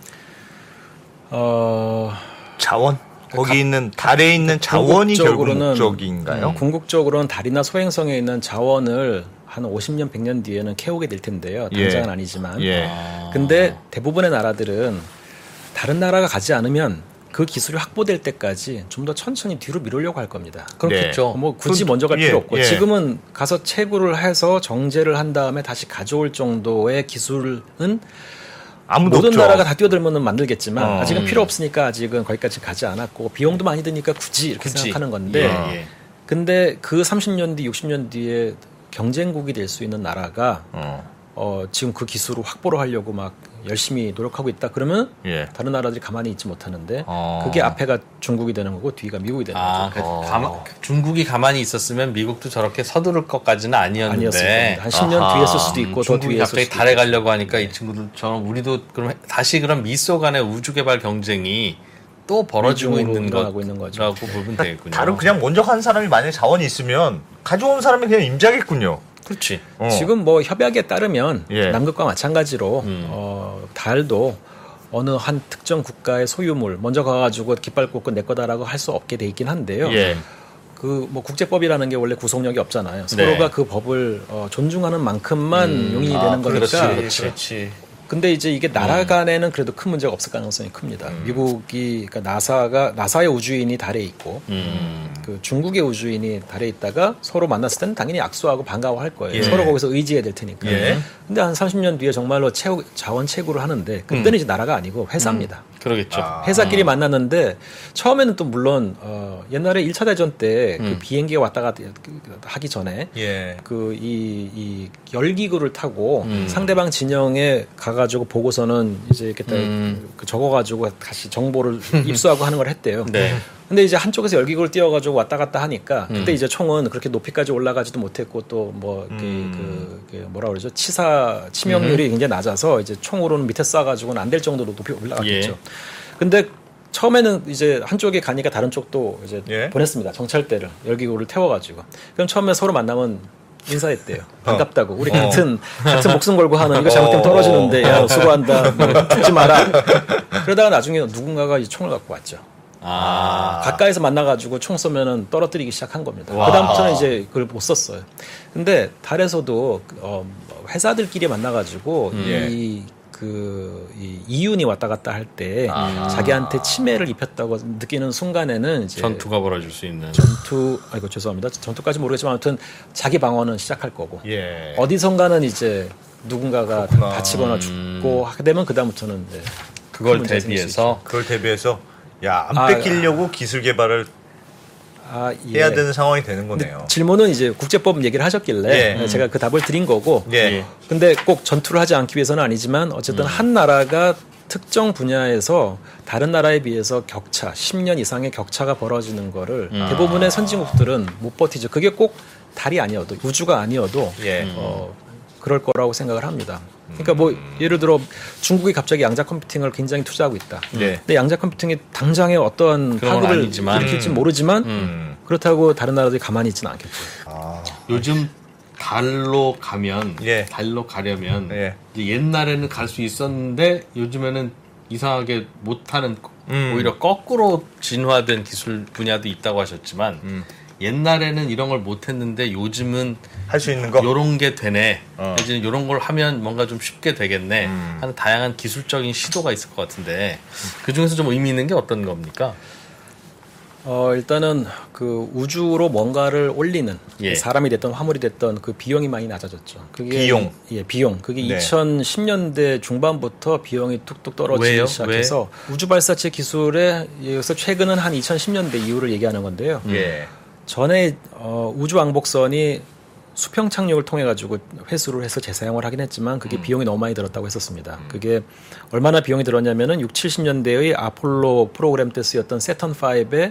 어, 자원? 거기 있는 달에 있는 자원이 결국 목적인가요? 음, 궁극적으로는 달이나 소행성에 있는 자원을 한 오십 년, 백 년 뒤에는 캐오게 될 텐데요. 당장은 예. 아니지만. 예. 근데 대부분의 나라들은 다른 나라가 가지 않으면 그 기술이 확보될 때까지 좀 더 천천히 뒤로 미루려고 할 겁니다. 그렇겠죠. 뭐 굳이 그, 먼저 갈 예, 필요 없고 예. 지금은 가서 채굴을 해서 정제를 한 다음에 다시 가져올 정도의 기술은 아무도 모든 없죠. 나라가 다 뛰어들면 만들겠지만 어. 아직은 필요 없으니까 아직은 거기까지 가지 않았고 비용도 많이 드니까 굳이 이렇게 굳이. 생각하는 건데 예, 예. 근데 그 삼십 년 뒤, 육십 년 뒤에 경쟁국이 될 수 있는 나라가 어. 어, 지금 그 기술을 확보를 하려고 막 열심히 노력하고 있다 그러면 예. 다른 나라들이 가만히 있지 못하는데 어. 그게 앞에가 중국이 되는 거고 뒤가 미국이 되는 아, 거죠. 그 어. 가만, 중국이 가만히 있었으면 미국도 저렇게 서두를 것까지는 아니었는데 아니었을 겁니다. 한 십 년 아하. 뒤에 쓸 수도 있고 더 중국이 뒤에 쓸 갑자기 수도 달에 있고. 가려고 하니까 이 친구들처럼 우리도 그럼 다시 그런 미소 간의 우주 개발 경쟁이 또 벌어지고 미중으로 있는 일어나고 있는 거죠. 거라고 보면 되겠군요. 달은 그냥 먼저 간 사람이 만약에 자원이 있으면 가져온 사람이 그냥 임자겠군요. 그렇지. 어. 지금 뭐 협약에 따르면 예. 남극과 마찬가지로 음. 어, 달도 어느 한 특정 국가의 소유물 먼저 가가지고 깃발 꽂고 내 거다라고 할 수 없게 돼 있긴 한데요. 예. 그 뭐 국제법이라는 게 원래 구속력이 없잖아요. 네. 서로가 그 법을 어, 존중하는 만큼만 음. 용인이 아, 되는 거니까. 그렇지, 그렇지. 근데 이제 이게 나라 간에는 그래도 큰 문제가 없을 가능성이 큽니다. 음. 미국이 그러니까 나사가 나사의 우주인이 달에 있고 음. 그 중국의 우주인이 달에 있다가 서로 만났을 때는 당연히 악수하고 반가워할 거예요. 예. 서로 거기서 의지해야 될 테니까. 예. 근데 한 삼십 년 뒤에 정말로 채우, 자원 채굴을 하는데 그때는 음. 이제 나라가 아니고 회사입니다. 그러겠죠. 아. 회사끼리 만났는데 처음에는 또 물론 어, 옛날에 일 차 대전 때 그 음. 비행기가 왔다 갔다 하기 전에 예. 그 이 이 열기구를 타고 음. 상대방 진영에 가가지고 보고서는 이제 이렇게 딱 음. 그 적어가지고 다시 정보를 입수하고 하는 걸 했대요. 네. 근데 이제 한쪽에서 열기구를 띄워가지고 왔다 갔다 하니까 음. 그때 이제 총은 그렇게 높이까지 올라가지도 못했고 또 뭐 그 음. 그, 그 뭐라 그러죠 치사 치명률이 굉장히 낮아서 이제 총으로는 밑에 쏴가지고는 안 될 정도로 높이 올라갔겠죠. 예. 근데 처음에는 이제 한쪽에 가니까 다른 쪽도 이제 예. 보냈습니다. 정찰대를 열기구를 태워가지고. 그럼 처음에 서로 만나면 인사했대요. 반갑다고. 우리 어. 같은 같은 목숨 걸고 하는 이거 잘못되면 어. 떨어지는데 야 수고한다. 뭐, 죽지 마라. 그러다가 나중에 누군가가 이 총을 갖고 왔죠. 아. 가까이서 만나가지고 총 쏘면은 떨어뜨리기 시작한 겁니다. 와. 그다음부터는 이제 그걸 못 썼어요. 근데 달에서도 어, 회사들끼리 만나가지고 음. 이 그, 이 이윤이 왔다 갔다 할 때 아. 자기한테 침해를 입혔다고 느끼는 순간에는 이제 전투가 벌어질 수 있는. 전투, 아이고 죄송합니다. 전투까지 모르겠지만 아무튼 자기 방어는 시작할 거고 예. 어디선가는 이제 누군가가 그렇구나. 다치거나 음. 죽고 하게 되면 그다음부터는 이제 그걸 큰 문제가 생길 수 대비해서 그걸 대비해서 야, 안 아, 뺏기려고 기술 개발을 아, 예. 해야 되는 상황이 되는 근데 거네요. 질문은 이제 국제법 얘기를 하셨길래 예. 제가 그 답을 드린 거고 예. 근데 꼭 전투를 하지 않기 위해서는 아니지만 어쨌든 음. 한 나라가 특정 분야에서 다른 나라에 비해서 격차, 십 년 이상의 격차가 벌어지는 거를 음. 대부분의 선진국들은 못 버티죠. 그게 꼭 달이 아니어도 우주가 아니어도 예. 어, 그럴 거라고 생각을 합니다. 그러니까 뭐 예를 들어 중국이 갑자기 양자 컴퓨팅을 굉장히 투자하고 있다. 네. 근데 양자 컴퓨팅이 당장에 어떠한 파급을 일으킬지 모르지만 음. 그렇다고 다른 나라들이 가만히 있지는 않겠죠. 아. 요즘 달로 가면 예. 달로 가려면 예. 옛날에는 갈 수 있었는데 요즘에는 이상하게 못하는 음. 오히려 거꾸로 진화된 기술 분야도 있다고 하셨지만 음. 옛날에는 이런 걸 못했는데 요즘은 할 수 있는 거 요런 게 되네. 어. 이제 요런 걸 하면 뭔가 좀 쉽게 되겠네. 음. 하는 다양한 기술적인 시도가 있을 것 같은데 그 중에서 좀 의미 있는 게 어떤 겁니까? 어, 일단은 그 우주로 뭔가를 올리는 예. 사람이 됐던 화물이 됐던 그 비용이 많이 낮아졌죠. 그게 비용. 예, 비용. 그게 네. 이천십 년대 중반부터 비용이 뚝뚝 떨어지기 왜요? 시작해서 왜? 우주 발사체 기술에 여기서 최근은 한 이천십 년대 이후를 얘기하는 건데요. 예. 전에 어, 우주 왕복선이 수평 착륙을 통해 가지고 회수를 해서 재사용을 하긴 했지만 그게 음. 비용이 너무 많이 들었다고 했었습니다. 음. 그게 얼마나 비용이 들었냐면은 육십, 칠십 년대의 아폴로 프로그램 때 쓰였던 세턴 파이브의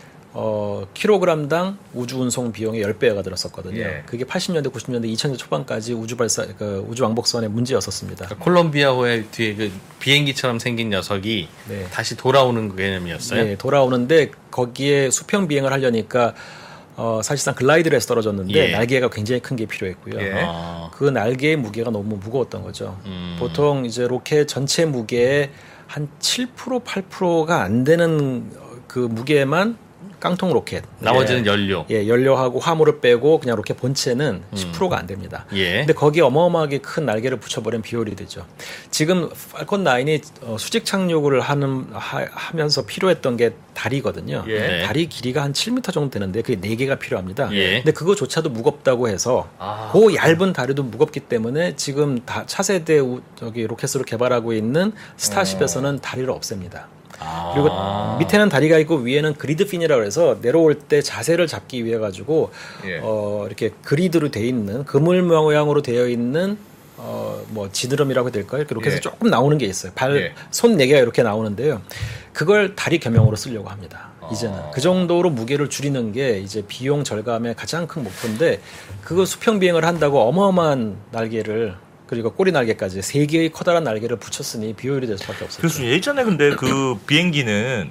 어, 킬로그램당 우주 운송 비용의 십 배가 들었었거든요. 예. 그게 팔십 년대, 구십 년대, 이천 년대 초반까지 우주 발사, 그 우주 왕복선의 문제였었습니다. 그러니까 콜롬비아호의 뒤에 그 비행기처럼 생긴 녀석이 네. 다시 돌아오는 개념이었어요? 네, 돌아오는데 거기에 수평 비행을 하려니까 어, 사실상 글라이더에서 떨어졌는데 예. 날개가 굉장히 큰 게 필요했고요. 예. 아. 그 날개의 무게가 너무 무거웠던 거죠. 음. 보통 이제 로켓 전체 무게의 한 칠 퍼센트, 팔 퍼센트가 안 되는 그 무게만 깡통 로켓. 나머지는 예. 연료. 예, 연료하고 화물을 빼고 그냥 로켓 본체는 음. 십 퍼센트가 안 됩니다. 예. 근데 거기에 어마어마하게 큰 날개를 붙여버리면 비효율이 되죠. 지금 팔콘 나인이 어, 수직 착륙을 하는, 하, 하면서 필요했던 게 다리거든요. 예. 다리 길이가 한 칠 미터 정도 되는데 그게 네 개가 필요합니다. 예. 근데 그거조차도 무겁다고 해서 아. 그 얇은 다리도 무겁기 때문에 지금 다 차세대 우, 저기 로켓으로 개발하고 있는 스타쉽에서는 어. 다리를 없앱니다. 아. 그리고 밑에는 다리가 있고 위에는 그리드 핀이라고 해서 내려올 때 자세를 잡기 위해 가지고 예. 어, 이렇게 그리드로 되어 있는 그물 모양으로 되어 있는 어, 뭐 지드럼이라고 해야 될까요? 이렇게 로켓에서 예. 조금 나오는 게 있어요. 발, 예. 손 네 개가 이렇게 나오는데요. 그걸 다리 겸용으로 쓰려고 합니다. 이제는 아. 그 정도로 무게를 줄이는 게 이제 비용 절감의 가장 큰 목표인데 그거 수평 비행을 한다고 어마어마한 날개를 그리고 꼬리 날개까지 세 개의 커다란 날개를 붙였으니 비효율이 될 수밖에 없었죠. 교수님 예전에 근데 그 비행기는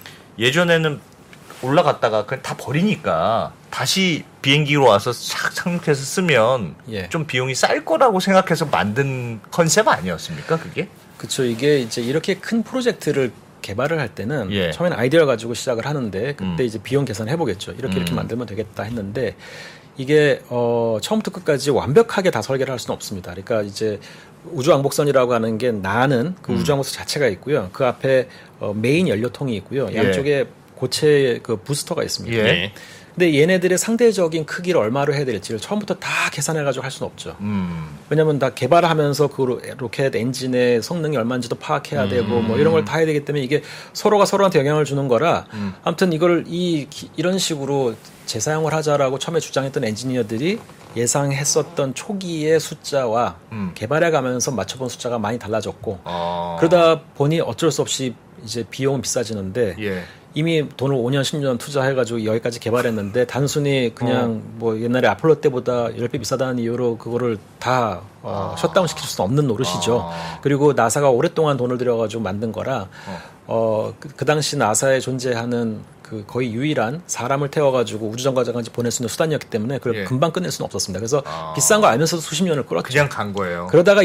예전에는 올라갔다가 그냥 다 버리니까 다시 비행기로 와서 착 착륙해서 쓰면 예. 좀 비용이 쌀 거라고 생각해서 만든 컨셉 아니었습니까 그게? 그렇죠. 이게 이제 이렇게 큰 프로젝트를 개발을 할 때는 예. 처음에는 아이디어를 가지고 시작을 하는데 그때 음. 이제 비용 계산을 해보겠죠. 이렇게 음. 이렇게 만들면 되겠다 했는데 이게 어, 처음부터 끝까지 완벽하게 다 설계를 할 수는 없습니다. 그러니까 이제 우주왕복선이라고 하는 게 나는 그 음. 우주왕복선 자체가 있고요. 그 앞에 어, 메인 연료통이 있고요. 양쪽에 예. 고체 그 부스터가 있습니다. 예. 근데 얘네들의 상대적인 크기를 얼마로 해야 될지를 처음부터 다 계산해가지고 할 수는 없죠. 음. 왜냐하면 다 개발하면서 그 로켓 엔진의 성능이 얼마인지도 파악해야 되고 음. 뭐 이런 걸 다 해야 되기 때문에 이게 서로가 서로한테 영향을 주는 거라 음. 아무튼 이걸 이 이런 식으로 재사용을 하자라고 처음에 주장했던 엔지니어들이 예상했었던 초기의 숫자와 음. 개발해가면서 맞춰본 숫자가 많이 달라졌고 아. 그러다 보니 어쩔 수 없이 이제 비용은 비싸지는데 예. 이미 돈을 오 년, 십 년 투자해가지고 여기까지 개발했는데 단순히 그냥 어. 뭐 옛날에 아폴로 때보다 십 배 비싸다는 이유로 그거를 다 어, 아. 셧다운 시킬 수는 없는 노릇이죠. 아. 그리고 나사가 오랫동안 돈을 들여가지고 만든 거라 어. 어, 그, 그 당시 나사에 존재하는 그 거의 유일한 사람을 태워가지고 우주정거장까지 보낼 수 있는 수단이었기 때문에 그걸 예. 금방 끝낼 수는 없었습니다. 그래서 아. 비싼 거 알면서도 수십 년을 끌었죠. 그냥 간 거예요. 그러다가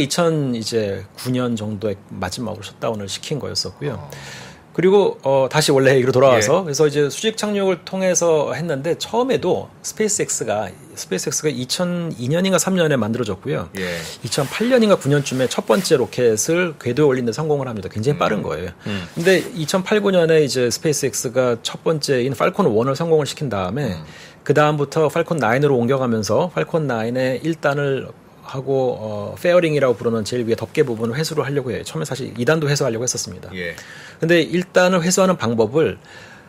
이천구 년 정도에 마지막으로 셧다운을 시킨 거였었고요. 어. 그리고 어, 다시 원래 얘기로 돌아와서 예. 그래서 이제 수직 착륙을 통해서 했는데 처음에도 스페이스X가 스페이스X가 이천이 년인가 삼 년에 만들어졌고요. 예. 이천팔 년인가 구 년쯤에 첫 번째 로켓을 궤도에 올린 데 성공을 합니다. 굉장히 음. 빠른 거예요. 음. 근데 이천팔, 구 년에 이제 스페이스X가 첫 번째인 팔콘 원을 성공을 시킨 다음에 음. 그 다음부터 팔콘 나인으로 옮겨가면서 팔콘 나인의 일 단을 하고 어, 페어링이라고 부르는 제일 위에 덮개 부분을 회수를 하려고 해요. 처음에 사실 이 단도 회수하려고 했었습니다. 예. 근데 일 단을 회수하는 방법을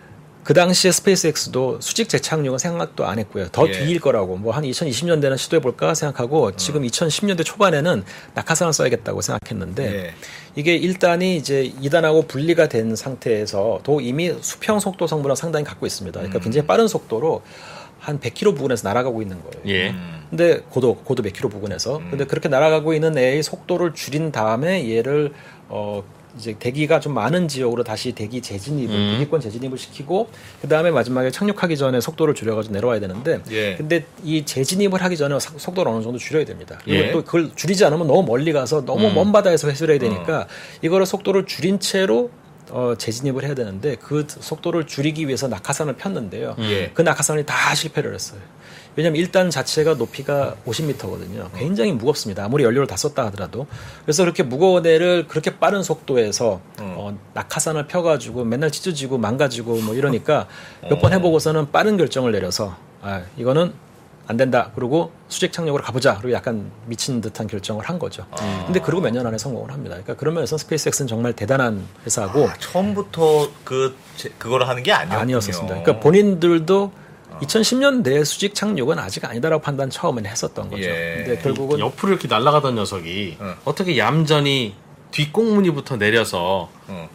그 당시에 스페이스X도 수직 재착륙은 생각도 안 했고요. 더 예. 뒤일 거라고 뭐 한 이천이십 년대는 시도해 볼까 생각하고 음. 지금 이천십 년대 초반에는 낙하산을 써야겠다고 생각했는데 예. 이게 일 단이 이제 이 단하고 분리가 된 상태에서도 이미 수평 속도 성분을 상당히 갖고 있습니다. 그러니까 음. 굉장히 빠른 속도로 한 백 킬로미터 부근에서 날아가고 있는 거예요. 예. 근데 고도 고도 백 킬로미터 부근에서 음. 근데 그렇게 날아가고 있는 애의 속도를 줄인 다음에 얘를 어 이제 대기가 좀 많은 지역으로 다시 대기 재진입을, 음. 대기권 재진입을 시키고, 그 다음에 마지막에 착륙하기 전에 속도를 줄여가지고 내려와야 되는데, 예. 근데 이 재진입을 하기 전에 속도를 어느 정도 줄여야 됩니다. 그리고 예. 또 그걸 줄이지 않으면 너무 멀리 가서 너무 음. 먼 바다에서 회수를 해야 되니까, 어. 이거를 속도를 줄인 채로 어, 재진입을 해야 되는데, 그 속도를 줄이기 위해서 낙하산을 폈는데요. 예. 그 낙하산이 다 실패를 했어요. 왜냐하면 일 단 자체가 높이가 오십 미터거든요. 굉장히 무겁습니다. 아무리 연료를 다 썼다 하더라도. 그래서 그렇게 무거운 애를 그렇게 빠른 속도에서 음. 어, 낙하산을 펴가지고 맨날 찢어지고 망가지고 뭐 이러니까 몇 번 해보고서는 빠른 결정을 내려서 아, 이거는 안 된다. 그리고 수직 착륙으로 가보자. 그리고 약간 미친 듯한 결정을 한 거죠. 아. 근데 그러고 몇 년 안에 성공을 합니다. 그러니까 그런 면에서 스페이스X는 정말 대단한 회사고. 아, 처음부터 그 그걸 하는 게 아니었군요. 아니었습니다. 그러니까 본인들도 이천십 년대 수직 착륙은 아직 아니다라고 판단 처음엔 했었던 거죠. 예. 근데 결국은 옆으로 이렇게 날아가던 녀석이 어. 어떻게 얌전히 뒷꽁무니부터 내려서 어.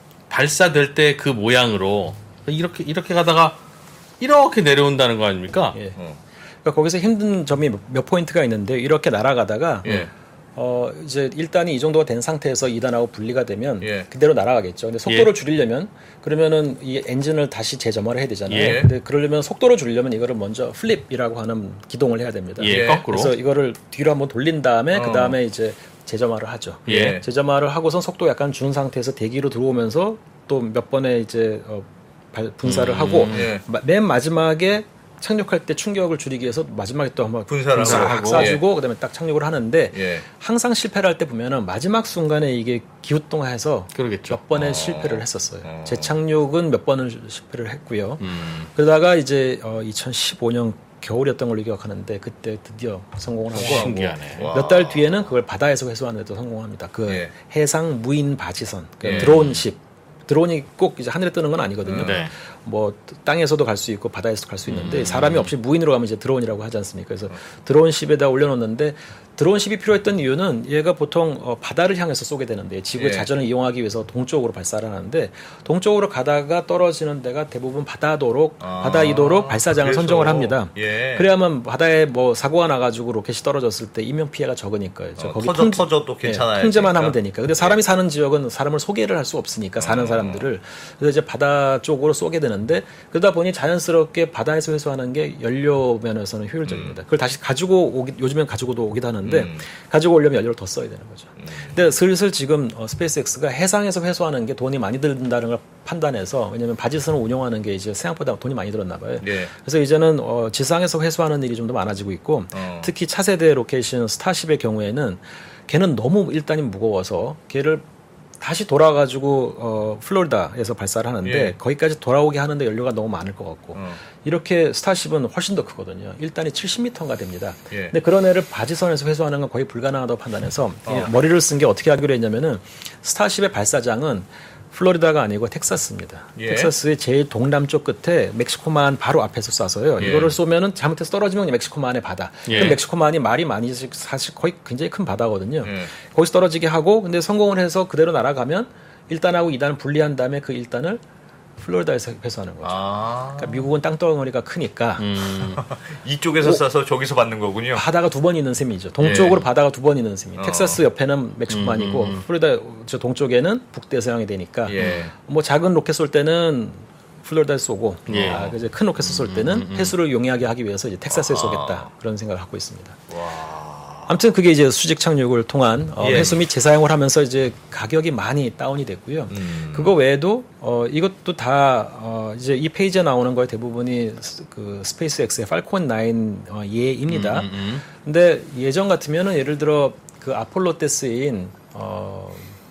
발사될 때 그 모양으로 이렇게 이렇게 가다가 이렇게 내려온다는 거 아닙니까? 예. 어. 그러니까 거기서 힘든 점이 몇 포인트가 있는데 이렇게 날아가다가 예. 어 이제 일 단이 이 정도가 된 상태에서 이 단하고 분리가 되면 예. 그대로 날아가겠죠. 근데 속도를 예. 줄이려면 그러면은 이 엔진을 다시 재점화를 해야 되잖아요. 예. 근데 그러려면 속도를 줄이려면 이거를 먼저 플립이라고 하는 기동을 해야 됩니다. 예. 거꾸로. 그래서 이거를 뒤로 한번 돌린 다음에 어. 그 다음에 이제 재점화를 하죠. 예. 재점화를 하고선 속도 약간 준 상태에서 대기로 들어오면서 또 몇 번의 이제 어, 분사를 음. 하고 예. 맨 마지막에 착륙할 때 충격을 줄이기 위해서 마지막에 또 한번 분사를, 분사를 하고 쏴주고 예. 그다음에 딱 착륙을 하는데 예. 항상 실패를 할 때 보면은 마지막 순간에 이게 기우뚱해서 그러겠죠. 몇 번의 어. 실패를 했었어요. 어. 재착륙은 몇 번을 실패를 했고요. 음. 그러다가 이제 어, 이천십오 년 겨울이었던 걸로 기억하는데 그때 드디어 성공을 하고 신기하네. 몇 달 뒤에는 그걸 바다에서 회수하는 데도 성공합니다. 그 예. 해상 무인 바지선, 그 예. 드론십. 드론이 꼭 이제 하늘에 뜨는 건 아니거든요. 네. 뭐 땅에서도 갈 수 있고 바다에서도 갈 수 있는데 음. 사람이 없이 무인으로 가면 이제 드론이라고 하지 않습니까? 그래서 드론십에다 올려놓는데 드론십이 필요했던 이유는 얘가 보통 어, 바다를 향해서 쏘게 되는데 지구의 예. 자전을 이용하기 위해서 동쪽으로 발사를 하는데 동쪽으로 가다가 떨어지는 데가 대부분 바다도로 아. 바다이도로 발사장을 그래서. 선정을 합니다. 예. 그래야만 바다에 뭐 사고가 나가지고 로켓이 떨어졌을 때 인명 피해가 적으니까요. 어, 거기 터져 통제, 터져 또 괜찮아요. 예, 통제만 하면 되니까. 근데 사람이 예. 사는 지역은 사람을 소개를 할 수 없으니까 사는 어. 사람들을 그래서 이제 바다 쪽으로 쏘게 되는데 그러다 보니 자연스럽게 바다에서 회수하는 게 연료 면에서는 효율적입니다. 음. 그걸 다시 가지고 오기 요즘엔 가지고도 오기도 하는데 음. 가지고 오려면 연료를 더 써야 되는 거죠. 음. 근데 슬슬 지금 어, 스페이스X가 해상에서 회수하는 게 돈이 많이 든다는 걸 판단해서 왜냐하면 바지선을 운용하는 게 이제 생각보다 돈이 많이 들었나 봐요. 예. 그래서 이제는 어, 지상에서 회수하는 일이 좀 더 많아지고 있고 어. 특히 차세대 로켓인 스타쉽의 경우에는 걔는 너무 일단이 무거워서 걔를 다시 돌아가지고 어, 플로리다에서 발사를 하는데 예. 거기까지 돌아오게 하는데 연료가 너무 많을 것 같고 어. 이렇게 스타쉽은 훨씬 더 크거든요. 일 단이 칠십 미터가 됩니다. 예. 근데 그런 애를 바지선에서 회수하는 건 거의 불가능하다고 판단해서 어. 머리를 쓴 게 어떻게 하기로 했냐면은 스타쉽의 발사장은 플로리다가 아니고 텍사스입니다. 예. 텍사스의 제일 동남쪽 끝에 멕시코만 바로 앞에서 쏴서요. 예. 이거를 쏘면은 잘못해서 떨어지면 멕시코만의 바다. 예. 그럼 멕시코만이 말이 많이 사실 거의 굉장히 큰 바다거든요. 예. 거기서 떨어지게 하고 근데 성공을 해서 그대로 날아가면 일 단하고 이 단을 분리한 다음에 그 일 단을 플로리다에서 회수하는 거죠. 아~ 그러니까 미국은 땅덩어리가 크니까 음. 이쪽에서 쏴서 저기서 받는 거군요. 바다가 두 번 있는 셈이죠. 동쪽으로 예. 바다가 두 번 있는 셈이. 어. 텍사스 옆에는 멕시코만이고 음. 플로리다 저 동쪽에는 북대서양이 되니까 예. 뭐 작은 로켓 쏠 때는 플로리다에 쏘고 예. 아, 이제 큰 로켓 쏠 때는 음. 해수를 용이하게 하기 위해서 이제 텍사스에 아. 쏘겠다 그런 생각을 갖고 있습니다. 와. 아무튼 그게 이제 수직 착륙을 통한 어, 예. 회수 및 재사용을 하면서 이제 가격이 많이 다운이 됐고요. 음. 그거 외에도 어, 이것도 다 어, 이제 이 페이지에 나오는 거의 대부분이 그 스페이스X의 팔콘 나인 어, 예입니다. 음, 음, 음. 근데 예전 같으면은 예를 들어 그 아폴로 때 쓰인 어,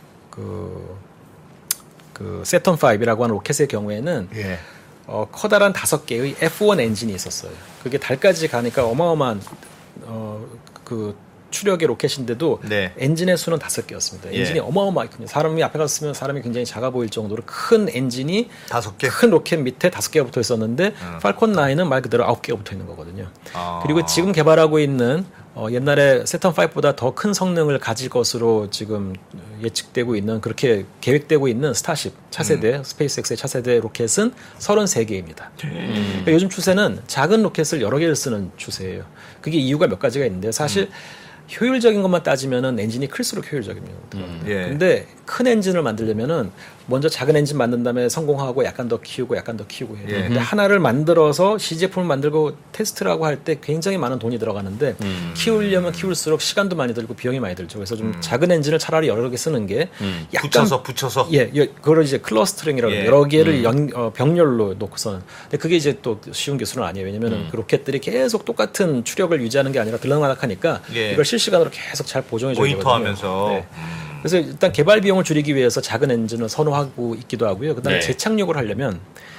그, 그 세턴 파이브라고 하는 로켓의 경우에는 예. 어, 커다란 다섯 개의 에프 원 엔진이 있었어요. 그게 달까지 가니까 어마어마한 어, 그 추력의 로켓인데도 네. 엔진의 수는 다섯 개였습니다. 엔진이 예. 어마어마하거든요. 사람이 앞에 갔으면 사람이 굉장히 작아 보일 정도로 큰 엔진이 다섯 개? 큰 로켓 밑에 다섯 개가 붙어 있었는데 음. 팔콘 나인은 말 그대로 아홉 개가 붙어 있는 거거든요. 아. 그리고 지금 개발하고 있는 어, 옛날에 세턴 파이브보다 더 큰 성능을 가질 것으로 지금 예측되고 있는 그렇게 계획되고 있는 스타쉽 차세대 음. 스페이스X의 차세대 로켓은 서른세 개입니다. 음. 그러니까 요즘 추세는 작은 로켓을 여러 개를 쓰는 추세예요. 그게 이유가 몇 가지가 있는데 사실 음. 효율적인 것만 따지면은 엔진이 클수록 효율적입니다. 음. 예. 근데 큰 엔진을 만들려면은 먼저 작은 엔진 만든 다음에 성공하고 약간 더 키우고 약간 더 키우고 해요. 예. 근데 하나를 만들어서 시제품을 만들고 테스트라고 할 때 굉장히 많은 돈이 들어가는데 음. 키우려면 키울수록 시간도 많이 들고 비용이 많이 들죠. 그래서 좀 음. 작은 엔진을 차라리 여러 개 쓰는 게 음. 약간 붙여서 붙여서 예, 예 그걸 이제 클러스터링이라고 예. 여러 개를 음. 연, 어, 병렬로 놓고선. 근데 그게 이제 또 쉬운 기술은 아니에요. 왜냐면은 음. 그 로켓들이 계속 똑같은 추력을 유지하는 게 아니라 들락날락하니까 예. 이걸 실시간으로 계속 잘 보정해 줘야 되거든요. 모니터하면서. 네. 그래서 일단 개발 비용을 줄이기 위해서 작은 엔진을 선호하고 있기도 하고요. 그다음에 네. 재착륙을 하려면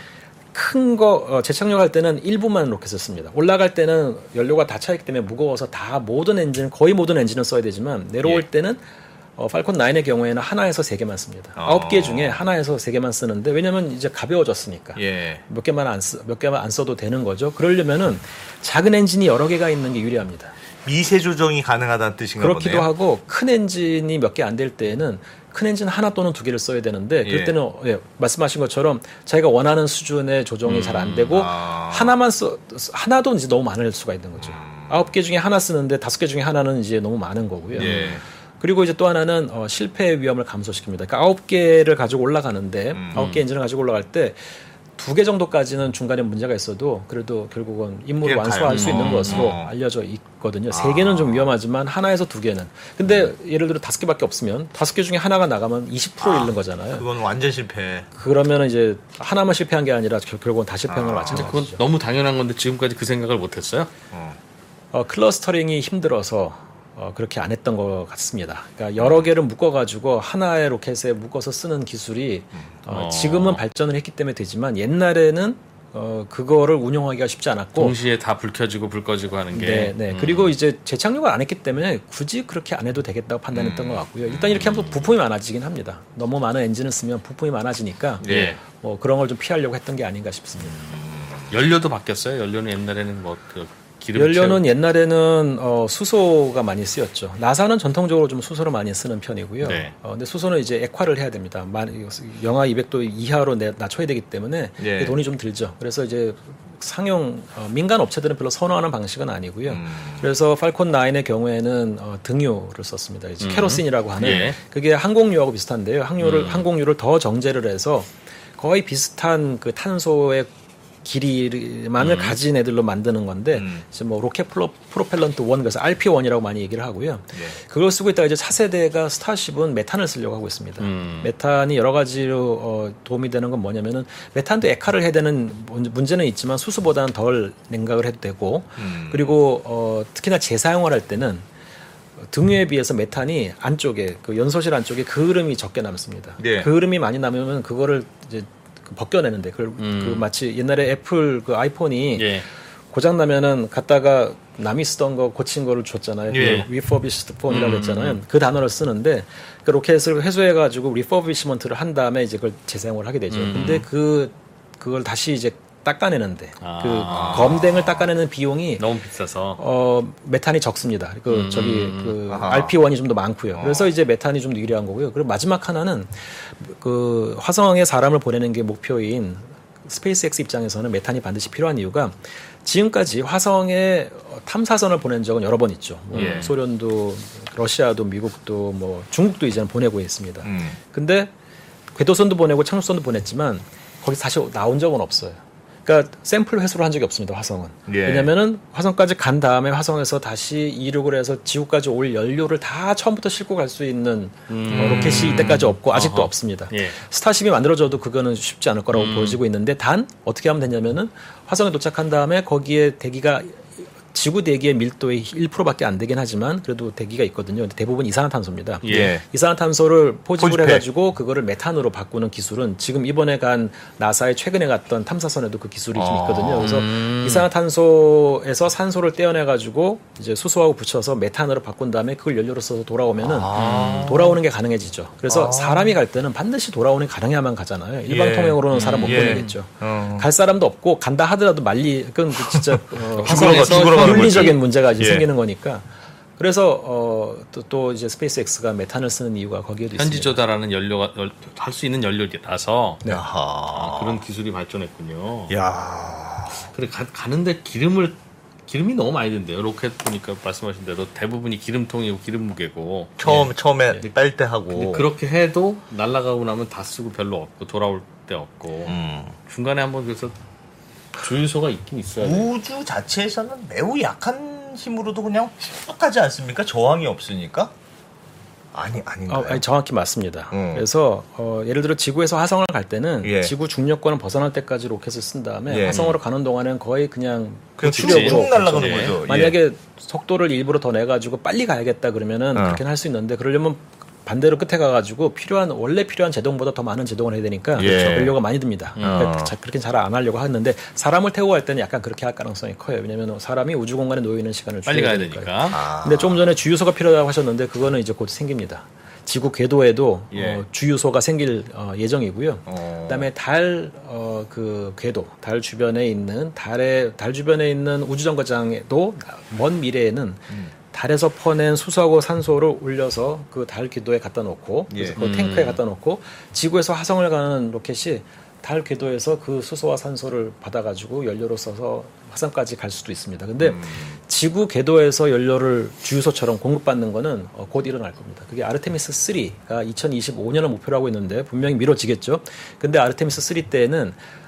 큰 거 어, 재착륙할 때는 일부만 로켓을 씁니다. 올라갈 때는 연료가 다 차있기 때문에 무거워서 다 모든 엔진 거의 모든 엔진을 써야 되지만 내려올 예. 때는 어, 팔콘 나인의 경우에는 하나에서 세 개만 씁니다. 아홉 어. 개 중에 하나에서 세 개만 쓰는데 왜냐면 이제 가벼워졌으니까 예. 몇 개만 안 쓰, 몇 개만 안 써도 되는 거죠. 그러려면은 작은 엔진이 여러 개가 있는 게 유리합니다. 미세 조정이 가능하다는 뜻인가 그렇기도 보네요. 하고 큰 엔진이 몇 개 안 될 때에는 큰 엔진 하나 또는 두 개를 써야 되는데 그럴 때는 예. 예, 말씀하신 것처럼 자기가 원하는 수준의 조정이 음, 잘 안 되고 아. 하나만 써 하나도 이제 너무 많을 수가 있는 거죠. 아홉 개 중에 하나 쓰는데 다섯 개 중에 하나는 이제 너무 많은 거고요. 예. 그리고 이제 또 하나는 어, 실패 위험을 감소시킵니다. 그러니까 아홉 개를 가지고 올라가는데 음. 아홉 개 엔진을 가지고 올라갈 때 두 개 정도까지는 중간에 문제가 있어도 그래도 결국은 임무를 완수할 수 있는 것으로 어. 알려져 있거든요. 세 아. 개는 좀 위험하지만 하나에서 두 개는. 근데 음. 예를 들어 다섯 개밖에 없으면 다섯 개 중에 하나가 나가면 이십 퍼센트 아. 잃는 거잖아요. 그건 완전 실패. 그러면 이제 하나만 실패한 게 아니라 결국은 다 실패한 걸 아. 마찬가지죠. 그건 너무 당연한 건데 지금까지 그 생각을 못했어요? 어. 어, 클러스터링이 힘들어서 어, 그렇게 안 했던 것 같습니다. 그러니까 여러 개를 묶어가지고 하나의 로켓에 묶어서 쓰는 기술이 어, 지금은 발전을 했기 때문에 되지만 옛날에는 어, 그거를 운영하기가 쉽지 않았고 동시에 다 불 켜지고 불 꺼지고 하는 게 네, 네. 음. 그리고 이제 재착륙을 안 했기 때문에 굳이 그렇게 안 해도 되겠다고 판단했던 음. 것 같고요. 일단 이렇게 하면 부품이 많아지긴 합니다. 너무 많은 엔진을 쓰면 부품이 많아지니까 예. 뭐 그런 걸 좀 피하려고 했던 게 아닌가 싶습니다. 음. 연료도 바뀌었어요? 연료는 옛날에는 뭐 그 연료는 옛날에는 어, 수소가 많이 쓰였죠. 나사는 전통적으로 좀 수소를 많이 쓰는 편이고요. 네. 어, 근데 수소는 이제 액화를 해야 됩니다. 영하 이백 도 이하로 내, 낮춰야 되기 때문에 네. 돈이 좀 들죠. 그래서 이제 상용 어, 민간 업체들은 별로 선호하는 방식은 아니고요. 음. 그래서 팔콘 나인의 경우에는 어, 등유를 썼습니다. 이제 음. 케로신이라고 하는 예. 그게 항공유하고 비슷한데요. 항유를 음. 항공유를 더 정제를 해서 거의 비슷한 그 탄소의 길이만을 음. 가진 애들로 만드는 건데 음. 이제 뭐 로켓 프로, 프로펠런트 일 그래서 알피 원이라고 많이 얘기를 하고요. 예. 그걸 쓰고 있다가 이제 차세대가 스타쉽은 메탄을 쓰려고 하고 있습니다. 음. 메탄이 여러 가지로 어, 도움이 되는 건 뭐냐면은 메탄도 액화를 해야 되는 문제는 있지만 수소보다는 덜 냉각을 해도 되고 음. 그리고 어, 특히나 재사용을 할 때는 등유에 비해서 메탄이 안쪽에 그 연소실 안쪽에 그을음이 적게 남습니다. 예. 그을음이 많이 남으면 그거를 이제 벗겨내는데 그걸 음. 그 마치 옛날에 애플 그 아이폰이 예. 고장 나면은 갖다가 남이 쓰던 거 고친 거를 줬잖아요. 예. 그 refurbished phone이라고 음. 했잖아요. 그 단어를 쓰는데 그 로켓을 회수해가지고 리퍼비시먼트를 한 다음에 이제 그걸 재사용을 하게 되죠. 음. 근데 그 그걸 다시 이제 닦아내는데 아. 그 검댕을 닦아내는 비용이 너무 비싸서 어 메탄이 적습니다. 그 음. 저기 그 알피 원이 좀 더 많고요. 그래서 이제 메탄이 좀 더 유리한 거고요. 그리고 마지막 하나는 그 화성에 사람을 보내는 게 목표인 스페이스X 입장에서는 메탄이 반드시 필요한 이유가 지금까지 화성에 탐사선을 보낸 적은 여러 번 있죠. 뭐 예. 소련도 러시아도 미국도 뭐 중국도 이제는 보내고 있습니다. 음. 근데 궤도선도 보내고 착륙선도 보냈지만 거기서 다시 나온 적은 없어요. 그러니까 샘플 회수를 한 적이 없습니다. 화성은. 예. 왜냐하면은 화성까지 간 다음에 화성에서 다시 이륙을 해서 지구까지 올 연료를 다 처음부터 싣고 갈 수 있는 음. 어, 로켓이 이때까지 없고 아직도 어허. 없습니다. 예. 스타쉽이 만들어져도 그거는 쉽지 않을 거라고 음. 보여지고 있는데 단 어떻게 하면 되냐면은 화성에 도착한 다음에 거기에 대기가 지구 대기의 밀도의 일 퍼센트밖에 안 되긴 하지만 그래도 대기가 있거든요. 근데 대부분 이산화탄소입니다. 예. 이산화탄소를 포집을 포집해. 해가지고 그거를 메탄으로 바꾸는 기술은 지금 이번에 간 나사의 최근에 갔던 탐사선에도 그 기술이 좀 있거든요. 그래서 음. 이산화탄소에서 산소를 떼어내가지고 이제 수소하고 붙여서 메탄으로 바꾼 다음에 그걸 연료로 써서 돌아오면은 아. 돌아오는 게 가능해지죠. 그래서 아. 사람이 갈 때는 반드시 돌아오는 게 가능해야만 가잖아요. 일방 예. 통행으로는 사람 못 예. 보내겠죠. 어. 갈 사람도 없고 간다 하더라도 말리 그건 그 진짜 어, 죽으러 가- 죽으러 가는 윤리적인 거지. 문제가 이제 예. 생기는 거니까. 그래서 어, 또, 또 이제 스페이스X가 메탄을 쓰는 이유가 거기에도 현지 있습니다. 조달하는 연료가 할 수 있는 연료라서 네. 아, 그런 기술이 발전했군요. 야. 그래 가, 가는데 기름을 기름이 너무 많이 든대요. 로켓 보니까 말씀하신 대로 대부분이 기름통이고 기름 무게고. 처음 처음에 뺄 때 하고. 근데 그렇게 해도 날아가고 나면 다 쓰고 별로 없고 돌아올 때 없고 음. 중간에 한번 그래서 주유소가 있긴 있어야 돼. 우주 자체에서는 매우 약한 힘으로도 그냥 쭉 가지 않습니까? 저항이 없으니까. 아니 아닌가요? 어, 아니, 정확히 맞습니다. 음. 그래서 어, 예를 들어 지구에서 화성을 갈 때는 예. 지구 중력권을 벗어날 때까지 로켓을 쓴 다음에 예. 화성으로 가는 동안은 거의 그냥 그냥 추력으로 쭉 날아가는 예. 거죠. 예. 만약에 속도를 일부러 더 내가지고 빨리 가야겠다 그러면은 어. 그렇게는 할 수 있는데 그러려면 반대로 끝에 가가지고 필요한 원래 필요한 제동보다 더 많은 제동을 해야 되니까 예. 연료가 많이 듭니다. 어. 그러니까 자- 그렇게 잘 안 하려고 하는데 사람을 태우고 갈 때는 약간 그렇게 할 가능성이 커요. 왜냐하면 사람이 우주 공간에 놓여 있는 시간을 빨리 가야 줄여야 되니까. 아. 근데 조금 전에 주유소가 필요하다고 하셨는데 그거는 이제 곧 생깁니다. 지구 궤도에도 예. 어, 주유소가 생길 어, 예정이고요. 어. 그다음에 달 어, 그 궤도, 달 주변에 있는 달의 달 주변에 있는 우주 정거장에도 먼 미래에는 음. 달에서 퍼낸 수소하고 산소를 올려서 그 달 궤도에 갖다 놓고 그래서 예. 그 음. 탱크에 갖다 놓고 지구에서 화성을 가는 로켓이 달 궤도에서 그 수소와 산소를 받아가지고 연료로 써서 화성까지 갈 수도 있습니다. 근데 음. 지구 궤도에서 연료를 주유소처럼 공급받는 거는 어, 곧 일어날 겁니다. 그게 아르테미스 쓰리가 이천이십오 년을 목표로 하고 있는데 분명히 미뤄지겠죠. 근데 아르테미스 쓰리 때는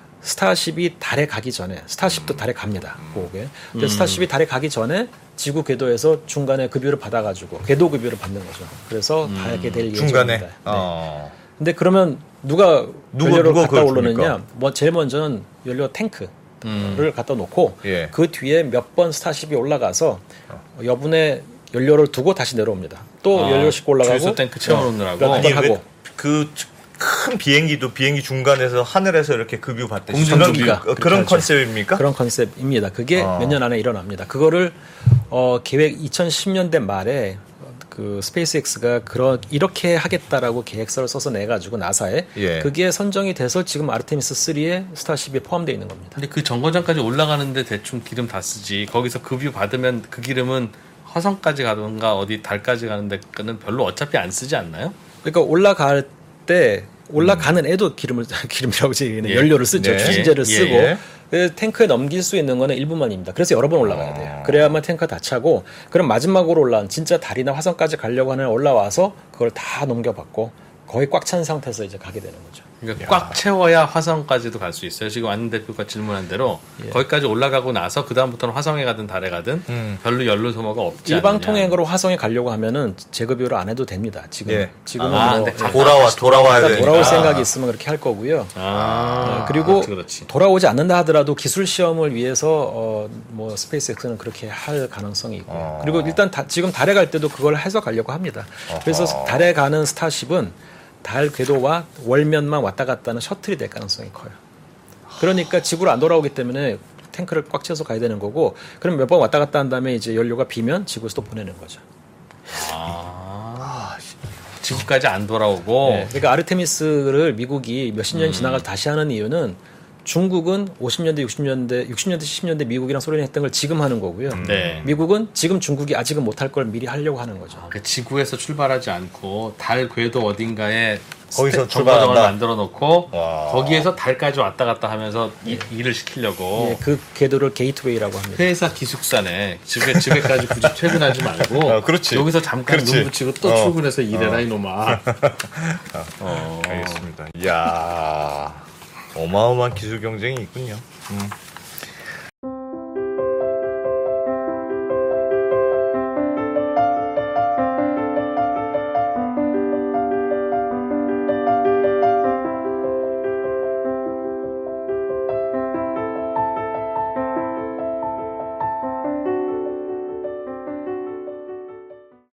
스타쉽이 달에 가기 전에 스타쉽도 달에 갑니다. 고게. 근데 스타쉽이 달에 가기 전에 지구 궤도에서 중간에 급유를 받아가지고 궤도 급유를 받는 거죠. 그래서 가게 될 예정입니다. 중간에. 네. 어. 근데 그러면 누가 누가- 연료를 누가 갖다 그걸 올르느냐? 줍니까? 뭐 제일 먼저는 연료 탱크를 음. 갖다 놓고 예. 그 뒤에 몇 번 스타쉽이 올라가서 여분의 연료를 두고 다시 내려옵니다. 또 아, 연료 싣고 올라가고 주유소 탱크 채워놓느라고. 몇 번 이게 하고 그 큰 비행기도 비행기 중간에서 하늘에서 이렇게 급유 받듯이 공중 그런, 급유가 그- 그렇게 그런 하죠. 컨셉입니까? 그런 컨셉입니다. 그게 아. 몇 년 안에 일어납니다. 그거를 어, 계획 이천십 년대 말에 그 스페이스X가 그런 이렇게 하겠다라고 계획서를 써서 내 가지고 나사에 예. 그게 선정이 돼서 지금 아르테미스 쓰리에 스타쉽이 포함되어 있는 겁니다. 근데 그 정거장까지 올라가는데 대충 기름 다 쓰지. 거기서 급유 받으면 그 기름은 화성까지 가든가 어디 달까지 가는 데는 별로 어차피 안 쓰지 않나요? 그러니까 올라갈 때 올라가는 애도 기름을 기름이라고 얘기는 예. 연료를 쓰죠. 네. 추진제를 예, 쓰고 예. 그래서 탱크에 넘길 수 있는 거는 일부만입니다. 그래서 여러 번 올라가야 돼요. 아. 그래야만 탱크가 다 차고 그럼 마지막으로 올라온 진짜 달이나 화성까지 가려고 하는 올라와서 그걸 다 넘겨받고 거의 꽉 찬 상태에서 이제 가게 되는 거죠. 그러니까 꽉 채워야 화성까지도 갈 수 있어요. 지금 안 대표가 질문한 대로 예. 거기까지 올라가고 나서 그 다음부터는 화성에 가든 달에 가든 음. 별로 연료 소모가 없지 일방 않느냐. 통행으로 화성에 가려고 하면은 재급유를 안 해도 됩니다. 지금 예. 지금은 아, 뭐 근데 가- 돌아와 돌아와야 그러니까 되니까. 돌아올 생각이 있으면 그렇게 할 거고요. 아, 네, 그리고 그렇지, 그렇지. 돌아오지 않는다 하더라도 기술 시험을 위해서 어, 뭐 스페이스X는 그렇게 할 가능성이 있고요. 어. 그리고 일단 다- 지금 달에 갈 때도 그걸 해서 가려고 합니다. 그래서 어허. 달에 가는 스타쉽은 달 궤도와 월면만 왔다 갔다 하는 셔틀이 될 가능성이 커요. 그러니까 지구로 안 돌아오기 때문에 탱크를 꽉 채워서 가야 되는 거고 그럼 몇 번 왔다 갔다 한 다음에 이제 연료가 비면 지구에서 또 보내는 거죠. 아, 지구까지 안 돌아오고 네, 그러니까 아르테미스를 미국이 몇십 년 지나가서 다시 하는 이유는 중국은 오십 년대, 육십 년대, 육십 년대, 칠십 년대 미국이랑 소련이 했던 걸 지금 하는 거고요. 네. 미국은 지금 중국이 아직은 못할 걸 미리 하려고 하는 거죠. 그 지구에서 출발하지 않고 달 궤도 어딘가에 거기서 스텝 출발한다. 정거장을 만들어 놓고 와. 거기에서 달까지 왔다 갔다 하면서 이- 일을 시키려고 예, 그 궤도를 게이트웨이라고 합니다. 회사 기숙사네. 집에 집에까지 굳이 퇴근하지 말고 어, 그렇지. 여기서 잠깐 그렇지. 눈 붙이고 또 어. 출근해서 일해라 이놈아. 어. 알겠습니다. 이야 어마어마한 기술 경쟁이 있군요. 음.